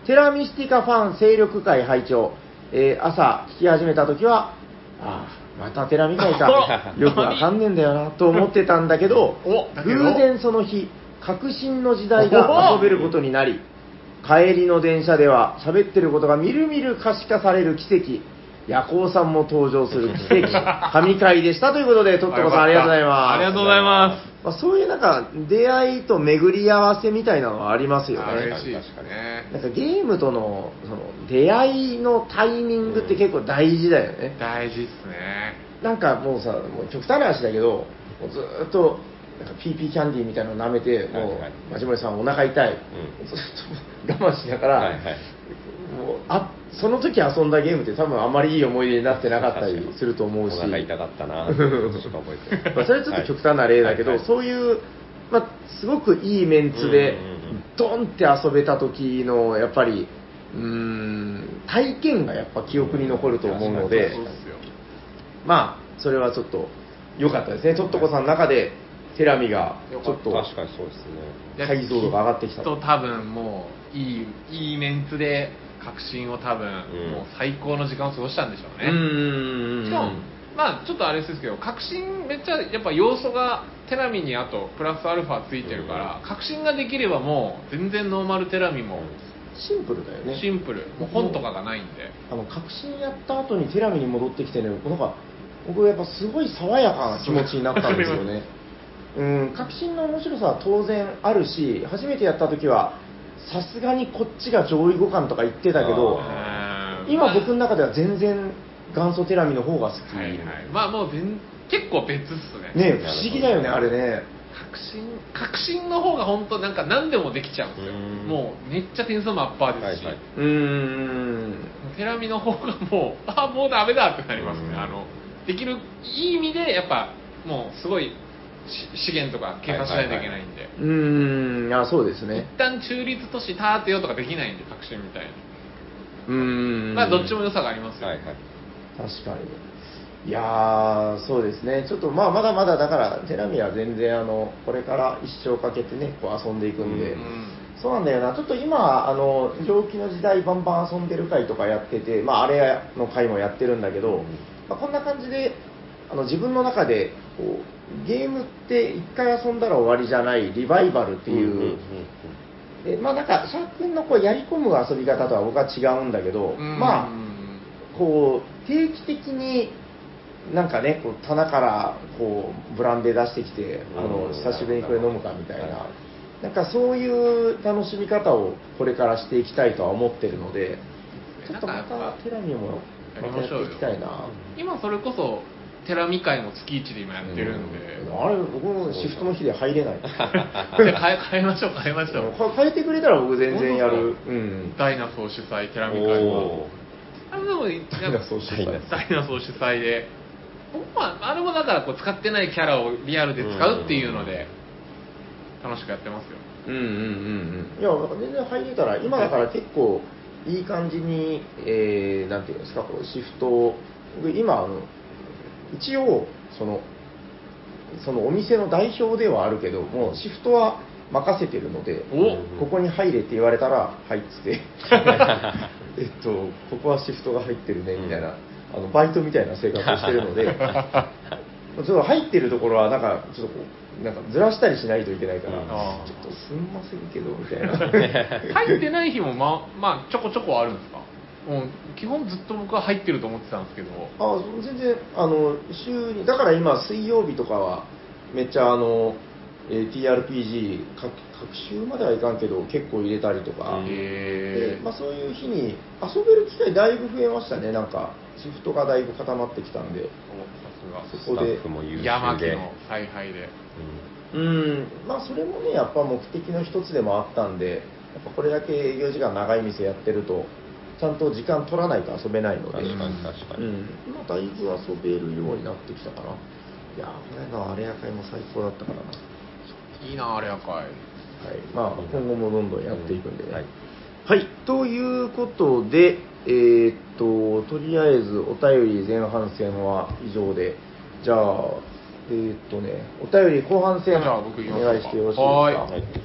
[SPEAKER 2] テラミスティカファン勢力会拝聴、えー朝聞き始めた時は、ああ、またテラミ会か、よくわかんねえんだよなと思ってたんだけど、
[SPEAKER 3] おだけど
[SPEAKER 2] 偶然その日、革新の時代が遊べることになり、帰りの電車では喋ってることがみるみる可視化される奇跡、夜行さんも登場する奇跡、神回でしたということで、とっとこさんありがとうございます。
[SPEAKER 3] ありがとうございます。
[SPEAKER 2] まあ、そういうなんか出会いと巡り合わせみたいなのはありますよ
[SPEAKER 3] あ
[SPEAKER 2] ね。
[SPEAKER 3] 嬉しいですね。
[SPEAKER 2] なんかゲームとのその出会いのタイミングって結構大事だよね。
[SPEAKER 3] 大事っすね。
[SPEAKER 2] なんかもうさ、もう極端な話だけど、もうずーっとなんかピーピーキャンディーみたいなの舐めて、もう、
[SPEAKER 1] はいはい
[SPEAKER 2] マジモリさんお腹痛い、
[SPEAKER 1] うん
[SPEAKER 2] ずっと我慢しながら、
[SPEAKER 1] はいはい
[SPEAKER 2] もうあその時遊んだゲームって多分あんまりいい思い出になってなかったりすると思うし、
[SPEAKER 1] お腹痛かったなとしか覚えてない。
[SPEAKER 2] まあそれはちょっと極端な例だけど、
[SPEAKER 1] はいはい
[SPEAKER 2] そういう、まあ、すごくいいメンツで
[SPEAKER 1] うんうんうん
[SPEAKER 2] ドンって遊べた時のやっぱりうーん体験がやっぱ記憶に残ると思うので、
[SPEAKER 3] そうっすよ。
[SPEAKER 2] まあそれはちょっと良かったですね。とっとこさんの中でテラミがちょっと
[SPEAKER 1] 確かにそうですね。
[SPEAKER 2] 解像度が上がってきた
[SPEAKER 3] と多分もういいいいメンツで革新を多分、
[SPEAKER 1] うん
[SPEAKER 3] もう最高の時間を過ごしたんでしょうね。
[SPEAKER 2] うーん
[SPEAKER 3] しかもまあちょっとあれですけど、革新めっちゃやっぱ要素がテラミにあとプラスアルファついてるから、革新ができればもう全然ノーマルテラミも
[SPEAKER 2] シンプルだよね。
[SPEAKER 3] シンプル、もう本とかがないんで。
[SPEAKER 2] あの革新やった後にテラミに戻ってきてね、なんか僕やっぱすごい爽やかな気持ちになったんですよね。うん、革新の面白さは当然あるし、初めてやった時はさすがにこっちが上位互換とか言ってたけど、今僕の中では全然元祖テラミの方が好き。
[SPEAKER 3] はいはい、まあもう全結構別っすね。
[SPEAKER 2] ね、不思議だよねあれね。
[SPEAKER 3] 革新革新の方が本当なんか何でもできちゃうんですよ。もうめっちゃ点数もアッパーですし、
[SPEAKER 2] はいはい、うーん
[SPEAKER 3] テラミの方がもうあもうダメだってなりますね。あのできるいい意味でやっぱもうすごい資源とか計算しないといけないんで、
[SPEAKER 2] うーん、あ、そうですね。
[SPEAKER 3] 一旦中立都市ターテよとかできないんで革新みたいな。
[SPEAKER 2] うーん、
[SPEAKER 3] まあどっちも良さがありますよ。
[SPEAKER 1] はいはい、
[SPEAKER 2] 確かに。いやー、そうですね。ちょっとまあまだまだだからテラミは全然あのこれから一生かけてねこう遊んでいくんで、
[SPEAKER 3] うん、
[SPEAKER 2] そうなんだよな。ちょっと今あの蒸気の時代バンバン遊んでる回とかやってて、まああれの回もやってるんだけど、まあ、こんな感じであの自分の中でこうゲームって一回遊んだら終わりじゃないリバイバルっていう。うんうんうんでまあ、なんかシャーク君のこうやり込む遊び方とは僕は違うんだけど、まあこう定期的になんかねこう棚からこうブランデー出してきてあの久しぶりにこれ飲むかみたいな、なんかそういう楽しみ方をこれからしていきたいとは思ってるので、ちょっとまたテラミもまたやっていきたいな。
[SPEAKER 3] 今それこそテラミ会も月いちで今やってるんで、
[SPEAKER 2] うん、あれ僕もシフトの日で入れない。
[SPEAKER 3] じゃあ変え変えましょう変えましょう。
[SPEAKER 2] 変えてくれたら僕全然やる。うん、
[SPEAKER 3] ダイナソー主催テラミ会も。あれでも
[SPEAKER 2] ダイナソー主催。
[SPEAKER 3] ダイナソー主催で、まああれもだからこう使ってないキャラをリアルで使うっていうので楽しくやってますよ。
[SPEAKER 2] うんうんうんうん。いや全然入れたら今だから結構いい感じに、えー、なんていうんですかこうシフトを僕今あの一応そのそのお店の代表ではあるけどもうシフトは任せてるので、ここに入れって言われたら入ってえっとここはシフトが入ってるねみたいな、あのバイトみたいな生活をしてるのでちょっと入ってるところはなんかちょっとこうなんかずらしたりしないといけないから、ちょっとすんませんけどみたいな
[SPEAKER 3] 入ってない日もままあちょこちょこあるんですか？もう基本ずっと僕は入ってると思ってたんですけど。
[SPEAKER 2] あ全然あの週にだから今水曜日とかはめっちゃあの、えー、ティーアールピージー 各週まではいかんけど結構入れたりとか、
[SPEAKER 3] へ
[SPEAKER 2] でまあ、そういう日に遊べる機会だいぶ増えましたね。なんかシフトがだいぶ固まってきたんで、
[SPEAKER 3] さ
[SPEAKER 2] そこで
[SPEAKER 3] 山木の采配で、
[SPEAKER 2] うん、うんまあそれもねやっぱ目的の一つでもあったんで、やっぱこれだけ営業時間長い店やってるとちゃんと時間取らないと遊べないので、
[SPEAKER 1] 確かに確かに、
[SPEAKER 2] うん、今だいぶ遊べるようになってきたかな。いやこれのアレア会も最高だったからな。
[SPEAKER 3] いいなアレア会。はい、
[SPEAKER 2] まあ今後もどんどんやっていくんでね、
[SPEAKER 1] うん、はい、
[SPEAKER 2] はい、ということでえー、っととりあえずお便り前半戦は以上で、じゃあえー、っとねお便り後半戦お願いしてよろしいですか。
[SPEAKER 3] はい、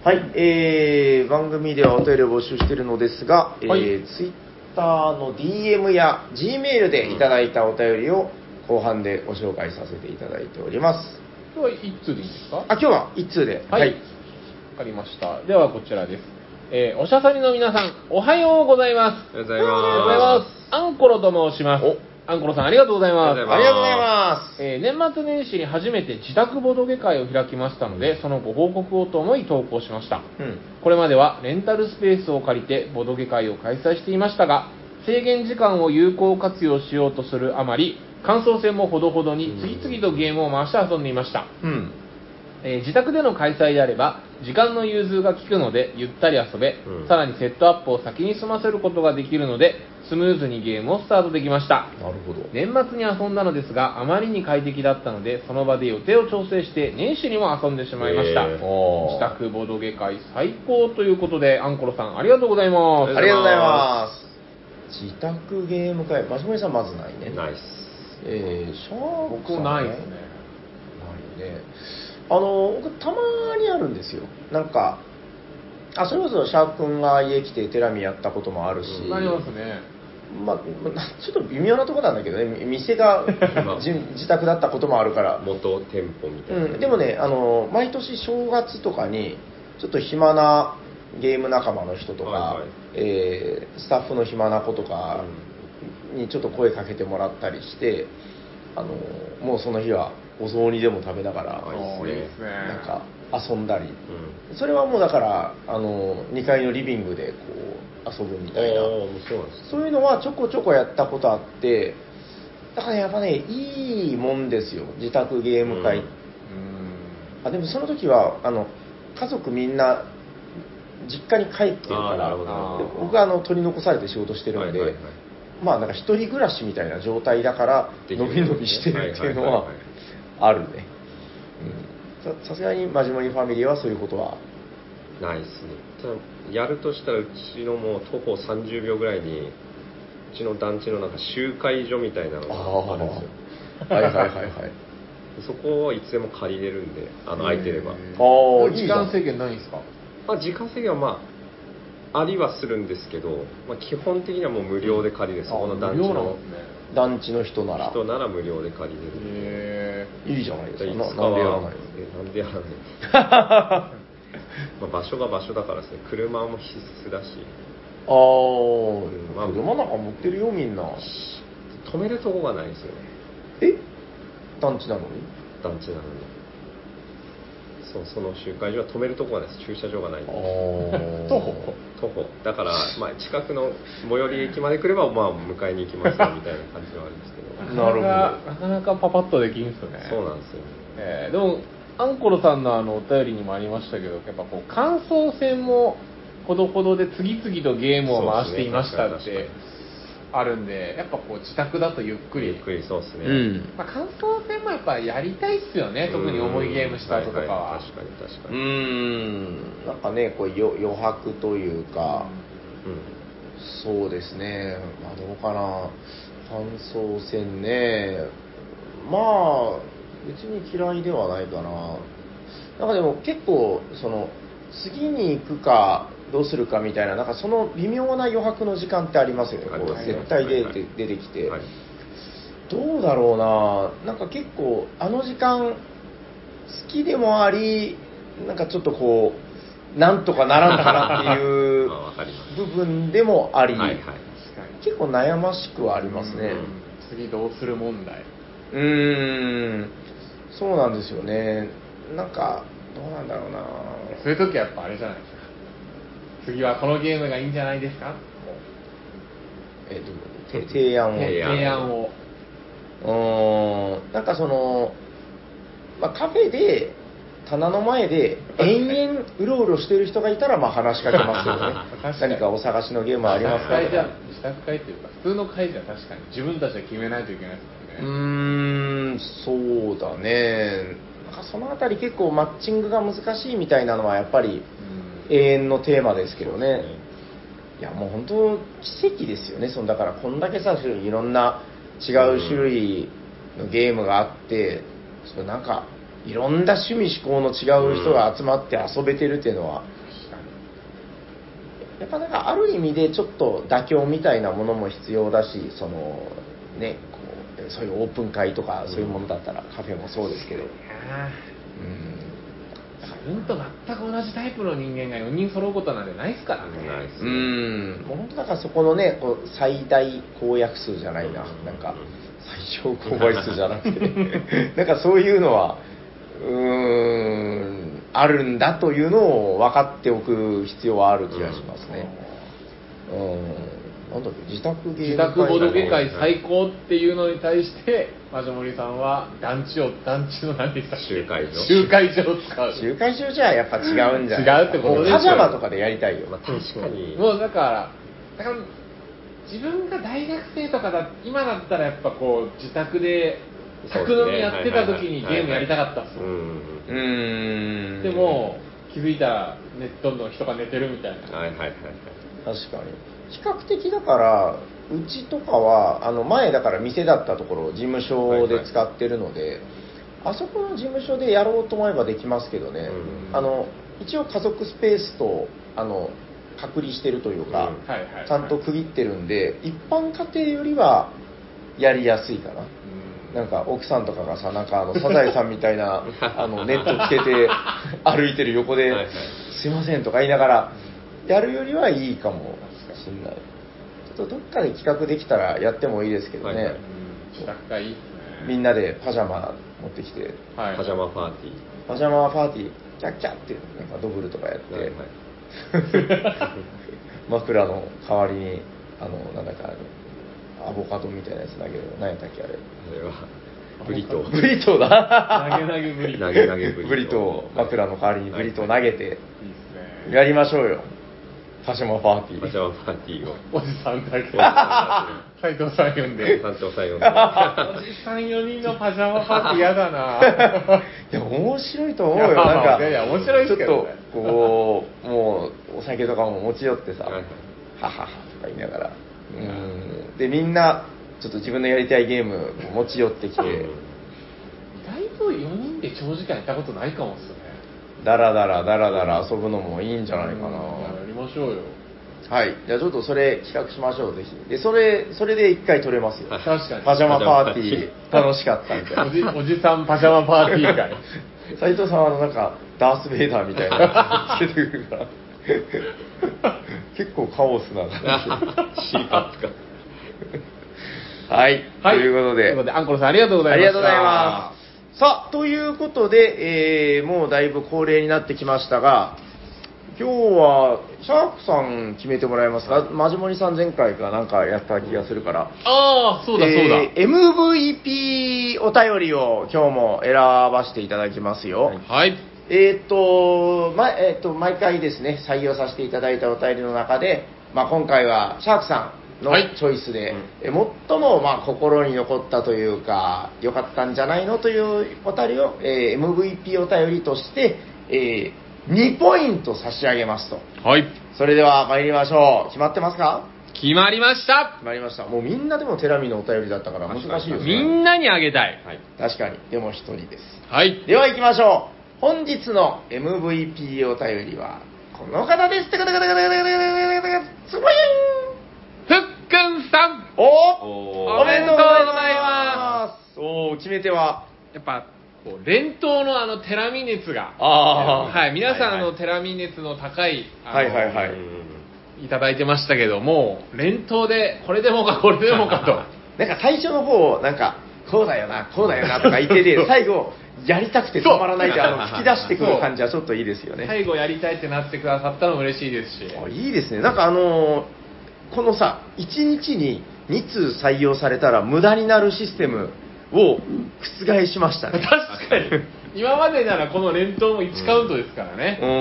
[SPEAKER 2] はい、えー、番組ではお便りを募集しているのですが、
[SPEAKER 3] はい
[SPEAKER 2] えー、ツイッターの ディーエム や G メールでいただいたお便りを後半でご紹介させていただいております。
[SPEAKER 3] 今日は一通でいいですか？
[SPEAKER 2] あ、今日は一通で。
[SPEAKER 3] はい。わ、はい、かりました。ではこちらです。えー、おしゃさりの皆さん、おはようございます。
[SPEAKER 1] おはようございます。
[SPEAKER 3] おはようございます。アンコロと申します。アンコロさんありがとうございます。
[SPEAKER 1] ありがとうござい
[SPEAKER 2] ます。
[SPEAKER 3] えー、年末年始に初めて自宅ボドゲ会を開きましたので、そのご報告をと思い投稿しました。
[SPEAKER 2] うん、
[SPEAKER 3] これまではレンタルスペースを借りてボドゲ会を開催していましたが、制限時間を有効活用しようとするあまり、感想戦もほどほどに次々とゲームを回して遊んでいました。
[SPEAKER 2] うん
[SPEAKER 3] えー、自宅での開催であれば時間の融通が利くのでゆったり遊べ、
[SPEAKER 1] うん、
[SPEAKER 3] さらにセットアップを先に済ませることができるのでスムーズにゲームをスタートできました。
[SPEAKER 2] なるほど。
[SPEAKER 3] 年末に遊んだのですがあまりに快適だったのでその場で予定を調整して年始にも遊んでしまいました。
[SPEAKER 1] え
[SPEAKER 2] ー、
[SPEAKER 3] 自宅ボドゲ会最高ということでアンコロさんありがとうございます。
[SPEAKER 2] ありがとうございます。自宅ゲーム会、マシモリさんまずないね。
[SPEAKER 1] ないっす。
[SPEAKER 2] えー、シャーク
[SPEAKER 3] 僕もないですね。
[SPEAKER 2] ないね。あの僕たまにあるんですよ。なんかあそれこそシャーク君が家来てテラミやったこともあるし、
[SPEAKER 3] なりますね。
[SPEAKER 2] まあ、ちょっと微妙なところなんだけどね、店が自宅だったこともあるから
[SPEAKER 1] 元店舗みたいな、
[SPEAKER 2] うん、でもねあの毎年正月とかにちょっと暇なゲーム仲間の人とか、
[SPEAKER 1] はいはい、
[SPEAKER 2] えー、スタッフの暇な子とかにちょっと声かけてもらったりして、あのもうその日はお雑煮でも食べながら
[SPEAKER 3] いいですね。
[SPEAKER 2] なんか遊んだり、
[SPEAKER 1] うん、
[SPEAKER 2] それはもうだからあのにかいのリビングでこう遊ぶみたいな、
[SPEAKER 1] そうなんです。
[SPEAKER 2] そういうのはちょこちょこやったことあって、だからやっぱねいいもんですよ自宅ゲーム会、うん、あでもその時はあの家族みんな実家に帰ってるから僕はあの取り残されて仕事してるので、はいはいはい、まあなんか一人暮らしみたいな状態だから伸び伸びしてるっていうのはあるね。さすがにマジモリファミリーはそういうことは
[SPEAKER 1] ないですね。ただやるとしたらうちのもう徒歩さんじゅうびょうぐらいにうちの団地のなんか集会所みたいなのがあるんですよ。
[SPEAKER 2] はいはいはいはい。
[SPEAKER 1] そこはいつでも借りれるんで、あの空いてれば。あ
[SPEAKER 3] 時間制限ないんですか？
[SPEAKER 1] まあ、時間制限はまあありはするんですけど、まあ、基本的にはもう無料で借りれる、そこの団地の
[SPEAKER 2] 団地の人なら
[SPEAKER 1] 人なら無料で借りれる。
[SPEAKER 2] へー、いいじゃないですか。
[SPEAKER 1] いつか
[SPEAKER 2] なんでやら
[SPEAKER 1] は
[SPEAKER 2] ないの？
[SPEAKER 1] えなんでやらないまあ場所が場所だからですね。車も必須だし、
[SPEAKER 2] あー、うん、まあ、車なんか持ってるよみんな。
[SPEAKER 1] 止めるとこがないですよね。
[SPEAKER 2] え団地なのに？
[SPEAKER 1] 団地なのにそう、その集会所は止めるとこがないです。駐車場がないんで
[SPEAKER 3] 徒歩
[SPEAKER 1] 徒歩だから、まあ、近くの最寄り駅まで来れば、まあ、迎えに行きますよみたいな感じはあるんですけど
[SPEAKER 2] なるほど。
[SPEAKER 3] なかなかパパッとできるんですよね。
[SPEAKER 1] そうなんですよ、
[SPEAKER 3] えー、でもアンコロさんのあのお便りにもありましたけど、やっぱこう感想戦もほどほどで次々とゲームを回していましたってあるんで、やっぱこう自宅だとゆっくり
[SPEAKER 1] ゆっくりそうですね、
[SPEAKER 2] うん、
[SPEAKER 3] まあ、感想戦もやっぱやりたいっすよね、特に重いゲームした後とかは、
[SPEAKER 1] はいはい、確かに確かに、
[SPEAKER 2] うーん、なんかねこう余余白というか、うん、そうですね、まあどうかな、感想戦ね、まあ別に嫌いではないかな。なんかでも結構その次に行くかどうするかみたいな、なんかその微妙な余白の時間ってありますよね。こう絶対出て、はいはい、出てきて、はい、どうだろうな。なんか結構あの時間好きでもあり、なんかちょっとこうなんとかならんかなっていう部分でもあり、はいはい、結構悩ましくはありますね。
[SPEAKER 3] 次どうする問題。
[SPEAKER 2] うーん、そうなんですよね。なんかどうなんだろうな。
[SPEAKER 3] そういう時はやっぱあれじゃないですか。次はこのゲームがいいんじゃないですか。
[SPEAKER 2] えっと提案を
[SPEAKER 3] 提案を。
[SPEAKER 2] うーん、なんかその、まあ、カフェで棚の前で延々うろうろしてる人がいたらまあ話しかけますよね。何かお探しのゲームありますか。
[SPEAKER 3] 自宅会っていうか普通の会じゃ確かに自分たちで決めないといけないですもんね。
[SPEAKER 2] うーん、そうだね。なんかそのあたり結構マッチングが難しいみたいなのはやっぱり永遠のテーマですけどね。いやもう本当奇跡ですよね。そのだからこんだけさいろんな違う種類のゲームがあって、そのなんかいろんな趣味嗜好の違う人が集まって遊べてるっていうのはやっぱなんかある意味でちょっと妥協みたいなものも必要だし、そのね、こうそういうオープン会とかそういうものだったら、カフェもそうですけど、うん、
[SPEAKER 3] 自分と全く同じタイプの人間がよにん揃うことなんてないですからね。
[SPEAKER 2] うん、もう本当だからそこのね、こう最大公約数じゃないな、なんか最小公約数じゃなくてなんかそういうのはうーんあるんだというのを分かっておく必要はある気がしますね。うん、なんだっけ、自宅ゲーム
[SPEAKER 3] 自宅ボドゲ会最高っていうのに対してマジモリさんは団地を団地の何でしたっけ、
[SPEAKER 1] 集会所
[SPEAKER 3] 集会所を使う。
[SPEAKER 2] 集会所じゃやっぱ違うんじゃない
[SPEAKER 3] 違うってことですよ。
[SPEAKER 2] パジャマとかでやりたいよ、
[SPEAKER 1] まあ、確かに
[SPEAKER 3] もうだからだから自分が大学生とかだ今だったらやっぱこう自宅で宅飲みやってた時にゲームやりたかったっすよ。
[SPEAKER 2] うーん、
[SPEAKER 3] でも気づいたらネットの人が寝てるみたいな。
[SPEAKER 1] はいはいはいはい。
[SPEAKER 2] 確かに比較的だからうちとかはあの前だから店だったところを事務所で使ってるので、はいはい、あそこの事務所でやろうと思えばできますけどね、うん、あの一応家族スペースとあの隔離してるというか、うんはいはいはい、ちゃんと区切ってるんで一般家庭よりはやりやすいかな。なんか奥さんとかがさ、なんかあのサザエさんみたいなあのネットつけて歩いてる横で、はいはい、すいませんとか言いながらやるよりはいいかもしんない。ちょっとどっかで企画できたらやってもいいですけどね。はいはい、
[SPEAKER 3] 企画いいですね。
[SPEAKER 2] みんなでパジャマ持ってきて、
[SPEAKER 1] はい、パジャマパーティー。
[SPEAKER 2] パジャマパーティー、キャッキャッってなんかドブルとかやって、はいはい、枕の代わりにあのなんだかアボカドみたいなやつ投げる。何やったっけあれ。
[SPEAKER 1] あれはブリトー。
[SPEAKER 2] ブリトーだ。
[SPEAKER 3] 投げ投げブリトー。
[SPEAKER 1] 投げ投げブリトー。
[SPEAKER 2] ブリトー、枕の代わりにブリトー投げて、はいはい、やりましょうよ。パジャマパーティー。
[SPEAKER 1] パジャマパーティーを。
[SPEAKER 3] おじさんだけ。斉藤さん呼んで。
[SPEAKER 1] 斉藤さん呼んで。
[SPEAKER 3] おじさんよにんのパジャマパーティー嫌だな。
[SPEAKER 2] いや面白いと思うよ。なんか
[SPEAKER 3] いやいや面白いですけど、ね、
[SPEAKER 2] ちょっとこうもうお酒とかも持ち寄ってさ、はいはい、はははとか言いながら。うんでみんなちょっと自分のやりたいゲーム持ち寄ってきて、意
[SPEAKER 3] 外とよにんで長時間やったことないかもっすね。
[SPEAKER 2] だらだらだらだら遊ぶのもいいんじゃないかな。や
[SPEAKER 3] りましょうよ。
[SPEAKER 2] はい、じゃあちょっとそれ企画しましょう、ぜひ。でそれそれで一回撮れますよ。
[SPEAKER 3] 確かに
[SPEAKER 2] パジャマパーティー楽しかったみたいな。
[SPEAKER 3] おじおじさんパジャマパーティー会。
[SPEAKER 2] 斉藤さんはあのなんかダース・ベイダーみたいなつけてくるから結構カオスな感じ。
[SPEAKER 1] シーパップか。
[SPEAKER 2] はい、はい、ということで、
[SPEAKER 3] ということでアンコロさんありがとうございました。
[SPEAKER 2] ありがとうございます。さあということで、えー、もうだいぶ恒例になってきましたが、今日はシャークさん決めてもらえますか。マジモリさん前回かなんかやった気がするから。
[SPEAKER 3] ああそうだそうだ、
[SPEAKER 2] えー、エムブイピー お便りを今日も選ばせていただきますよ。
[SPEAKER 3] はい。
[SPEAKER 2] えーとまえー、と毎回ですね採用させていただいたお便りの中で、まあ、今回はシャークさんのチョイスで、はい、え最もまあ心に残ったというか良かったんじゃないのというお便りを、えー、エムブイピー お便りとして、えー、にポイント差し上げますと。
[SPEAKER 3] はい。
[SPEAKER 2] それでは参りましょう。決まってますか。
[SPEAKER 3] 決まりました。
[SPEAKER 2] 決まりました。もうみんなでもテラミのお便りだったから難しいですね。
[SPEAKER 3] みんなにあげたい、
[SPEAKER 2] はい、確かに。でも一人です。
[SPEAKER 3] はい。
[SPEAKER 2] では行きましょう。本日の エムブイピー お便りはこの方です。すごい。
[SPEAKER 3] ふっくんさん。
[SPEAKER 2] お
[SPEAKER 3] おめでとうございます。
[SPEAKER 2] お決め手は
[SPEAKER 3] やっぱこう連投のあのテラミ熱が、
[SPEAKER 2] あ
[SPEAKER 3] はい、皆さんのテラミ熱の高い、
[SPEAKER 2] はいはいはい、
[SPEAKER 3] いただいてましたけども、連投でこれでもかこれでもかと
[SPEAKER 2] なんか最初の方なんかこうだよなこうだよなとか言ってて最後やりたくて止まらないであの吹き出してくる感じはちょっといいですよね。
[SPEAKER 3] 最後やりたいってなってくださったのも嬉しいですし、
[SPEAKER 2] あいいですね。なんかあのー、このさいちにちにに通採用されたら無駄になるシステムを覆しましたね。
[SPEAKER 3] 確かに今までならこの連投もいちカウントですからね。
[SPEAKER 2] うん、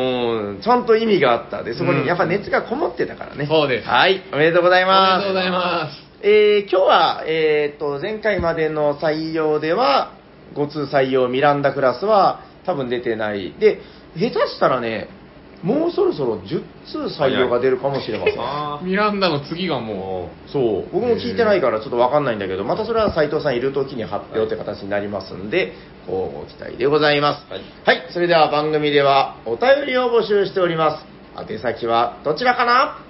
[SPEAKER 2] うんちゃんと意味があった。でそこにやっぱ熱がこもってたからね。
[SPEAKER 3] そうです。
[SPEAKER 2] はい、おめでとうございます。
[SPEAKER 3] おめでとうございます。
[SPEAKER 2] えー、今日は、えー、と前回までの採用ではご通採用ミランダクラスは多分出てないで、下手したらねもうそろそろじゅっ通採用が出るかもしれません。
[SPEAKER 3] ミランダの次がも
[SPEAKER 2] うそう僕も聞いてないからちょっと分かんないんだけど、またそれは斉藤さんいる時に発表って形になりますんで、こうご期待でございます。はい、はい、それでは番組ではお便りを募集しております。宛先はどちらかな。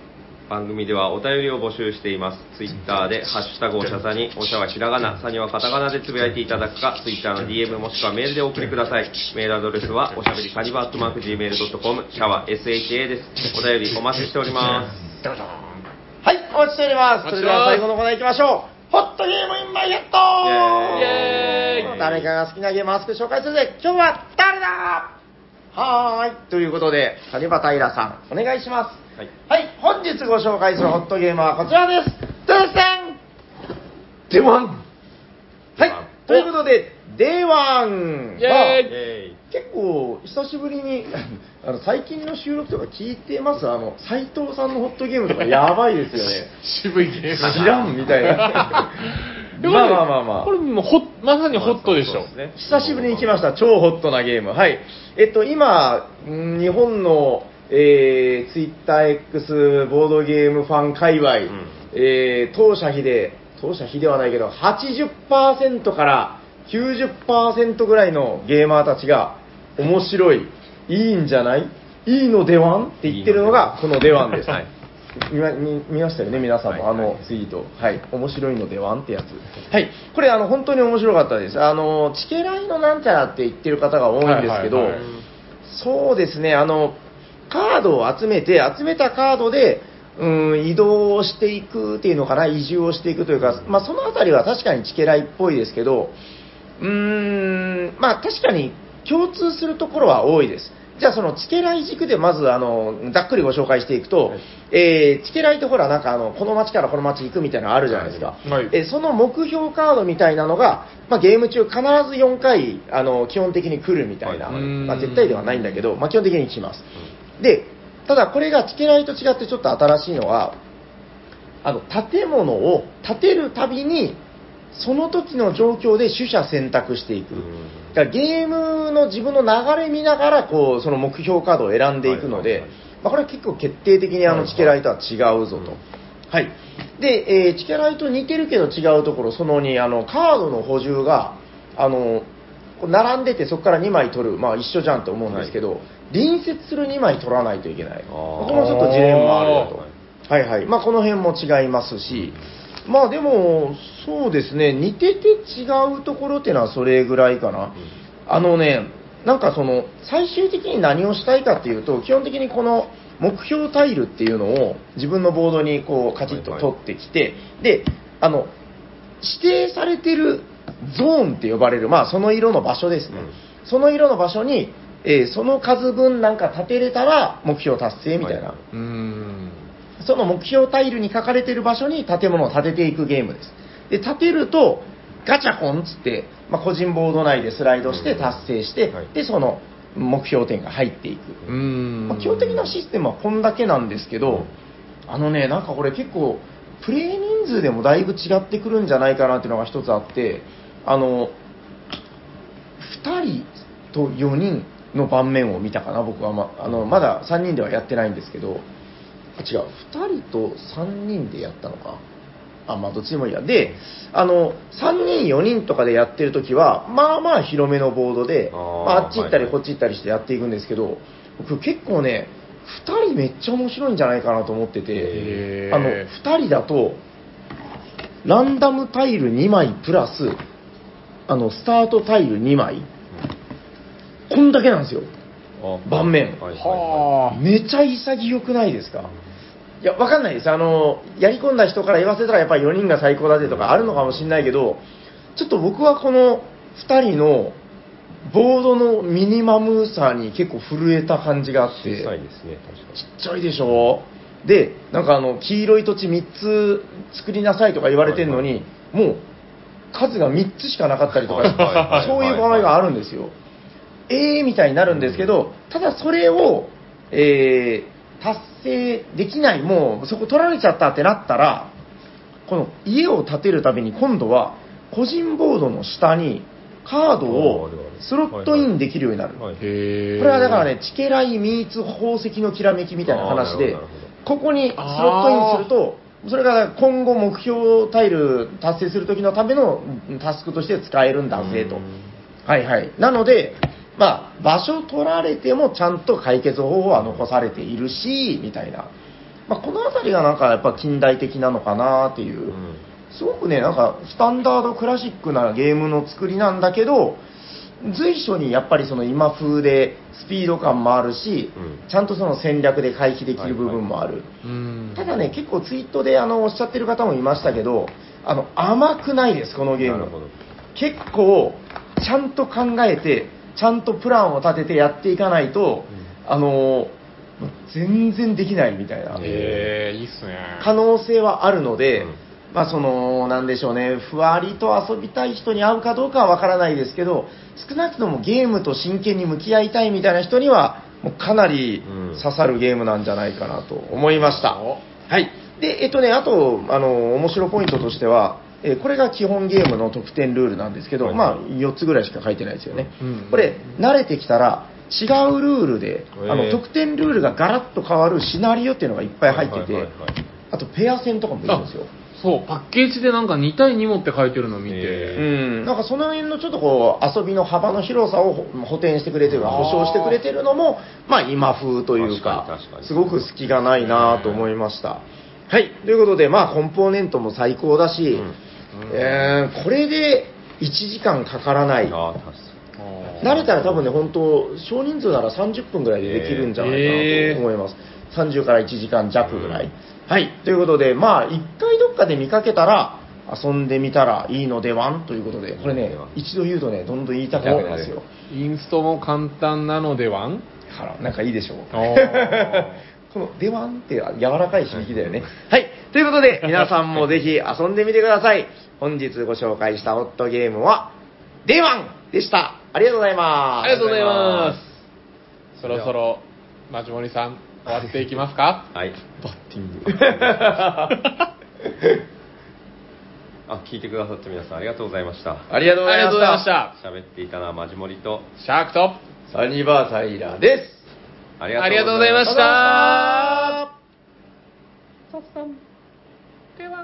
[SPEAKER 1] 番組ではお便りを募集しています。ツイッターでハッシュタグおしゃさに、おしゃはひらがな、さにはカタカナでつぶやいていただくか、ツイッターの ディーエム もしくはメールでお送りください。メールアドレスはおしゃべりさにばアットマーク ジーメールドットコム、シャワー エスエイチエー です。お便りお待ちしております。
[SPEAKER 2] はい、お待ちしております。それでは最後のコーナー行きましょう。ホットゲームインマイヘッド。
[SPEAKER 3] イエーイ。
[SPEAKER 2] 誰かが好きなゲームを熱く紹介するぜ。今日は誰だ。はーい、ということでサニバタイラさんお願いします。はい、はい、本日ご紹介するホットゲームはこちらです。ドゥンセンデワン。はい、ということでデワンは結構久しぶりにあの最近の収録とか聞いてます。あの斉藤さんのホットゲームとかやばいですよね。
[SPEAKER 3] 渋いゲーム
[SPEAKER 2] 知らんみたいな。まあまあまあまあ。
[SPEAKER 3] これもほまさにホットでしょ。
[SPEAKER 2] 久しぶりに来ました。超ホットなゲーム。はい。えっと今日本のえー、ツイッター X ボードゲームファン界隈、うん、えー、当社比で当社比ではないけど はちじゅっパーセント からきゅうじゅっパーセント ぐらいのゲーマーたちが面白い、いいんじゃない、いいのではんって言ってるのがこのではんです。はい、見, 見, 見ましたよね皆さんも、はい、あのツイート、はい、面白いのではんってやつ、はい、これあの本当に面白かったです。あのチケライのなんちゃらって言ってる方が多いんですけど、はいはいはい、そうですね、あのカードを集めて、集めたカードで、うん、移動していくっていうのかな、移住をしていくというか、まあ、そのあたりは確かにチケライっぽいですけど、うーん、まあ確かに共通するところは多いです。じゃあそのチケライ軸でまずあのざっくりご紹介していくと、はい、えー、チケライってほらなんかあのこの町からこの町行くみたいなのあるじゃないですか、はい、えー、その目標カードみたいなのが、まあ、ゲーム中必ずよんかいあの基本的に来るみたいな、はい、まあ、絶対ではないんだけど、まあ、基本的に来ます。で、ただこれがチケライと違ってちょっと新しいのは、あの建物を建てるたびにその時の状況で取捨選択していく。だからゲームの自分の流れ見ながらこうその目標カードを選んでいくので、はいはいはい、まあ、これは結構決定的にあのチケライとは違うぞと。はいはい、はい、で、えー、チケライと似てるけど違うところ、そのにあのカードの補充があの並んでてそこからにまい取る、まあ一緒じゃんと思うんですけど、はい、隣接するにまい取らないといけない。このちょっとジレンマあるよと。はいはい。まあこの辺も違いますし、まあでもそうですね、似てて違うところっていうのはそれぐらいかな。あのね、なんかその最終的に何をしたいかっていうと、基本的にこの目標タイルっていうのを自分のボードにこうカチッと取ってきて、はいはい、で、あの指定されてるゾーンって呼ばれる、まあその色の場所ですね。うん、その色の場所に、えー、その数分なんか建てれたら目標達成みたいな。はい、うーん、その目標タイルに書かれてる場所に建物を建てていくゲームです。で、建てるとガチャコンっつって、まあ、個人ボード内でスライドして達成して、はい、でその目標点が入っていく。うーん、まあ、基本的なシステムはこんだけなんですけど、あのね、なんかこれ結構プレイ人数でもだいぶ違ってくるんじゃないかなっていうのが一つあって、あのふたりとよにんの盤面を見たかな、僕は。 ま, あのまださんにんではやってないんですけど、違う、ふたりとさんにんでやったのか、あ、まあどっちでもいいや。で、あのさんにんよにんとかでやってるときはまあまあ広めのボードで、あ, まあ、あっち行ったりこっち行ったりしてやっていくんですけど、はいはい、僕結構ねふたりめっちゃ面白いんじゃないかなと思ってて、あのふたりだとランダムタイルにまいプラスあのスタートタイルにまい、こんだけなんですよ、盤面。はいはいはい、めちゃ潔くないですか。いや、わかんないです。あのやり込んだ人から言わせたらやっぱりよにんが最高だぜとかあるのかもしれないけど、ちょっと僕はこのふたりのボードのミニマムさに結構震えた感じがあって。
[SPEAKER 1] 小さいですね、確かに。
[SPEAKER 2] ちっちゃいでしょ。で、なんかあの黄色い土地みっつ作りなさいとか言われてるのに、はいはい、もう数がみっつしかなかったりとか、そういう場合があるんですよ。えーみたいになるんですけど、ただそれを、えー、達成できない、もうそこ取られちゃったってなったら、この家を建てるために今度は個人ボードの下にカードをスロットインできるようになる。これはだからね、チケライミーツ宝石のきらめきみたいな話で、ここにスロットインすると、それが今後目標タイル達成する時のためのタスクとして使えるんだぜと。はいはい。なので、まあ、場所取られてもちゃんと解決方法は残されているし、みたいな。 まあ、この辺りがなんかやっぱ近代的なのかなっていう、うん、すごくね、なんかスタンダードクラシックなゲームの作りなんだけど、随所にやっぱりその今風でスピード感もあるし、うん、ちゃんとその戦略で回避できる部分もある、はいはい、ただね、結構ツイートであのおっしゃってる方もいましたけど、あの甘くないです、このゲーム。結構ちゃんと考えて、ちゃんとプランを立ててやっていかないと、うん、あの全然できないみたいな、
[SPEAKER 3] へー、いいっすね、
[SPEAKER 2] 可能性はあるので、うん、まあ、そのなんでしょうね、ふわりと遊びたい人に合うかどうかはわからないですけど、少なくともゲームと真剣に向き合いたいみたいな人にはもうかなり刺さるゲームなんじゃないかなと思いました、うん、はい。で、えっとね、あとあの面白ポイントとしては、えー、これが基本ゲームの得点ルールなんですけど、はい、まあ、よっつぐらいしか書いてないですよね、うん、これ慣れてきたら違うルールで、あの得点ルールがガラッと変わるシナリオっていうのがいっぱい入ってて、あとペア戦とかもできるんですよ。
[SPEAKER 3] そう、パッケージでなんかに対にもって書いてるのを見て、
[SPEAKER 2] うん、なんかその辺のちょっとこう遊びの幅の広さを補填してくれてる、保証してくれてるのも、まあ今風というか、すごく隙がないなと思いました。はい、ということで、まあコンポーネントも最高だし、うん、えー、これでいちじかんかからない。慣れたら多分ね、本当少人数ならさんじゅっぷんぐらいでできるんじゃないかなと思います。さんじゅうからいちじかん弱ぐらい。はい。ということで、まあ、一回どっかで見かけたら、遊んでみたらいいのではんということで、これね、一度言うとね、どんどん言いたくなるんですよ。
[SPEAKER 3] インストも簡単なのではん
[SPEAKER 2] から、なんかいいでしょう。この、ではんって柔らかい響きだよね。はい。ということで、皆さんもぜひ遊んでみてください。本日ご紹介したホットゲームは、デワンでした。ありがとうございます。
[SPEAKER 3] ありがとうございます。そろそろ、マジモリさん、終わっていきますか？
[SPEAKER 1] はい。
[SPEAKER 2] バッティング。
[SPEAKER 1] あ、聞いてくださった皆さんありがとうございました。
[SPEAKER 2] ありがとうございました。
[SPEAKER 1] 喋っていたのはマジモリと
[SPEAKER 3] シャークと
[SPEAKER 2] サニバーサイラーです。
[SPEAKER 3] ありがとうございました。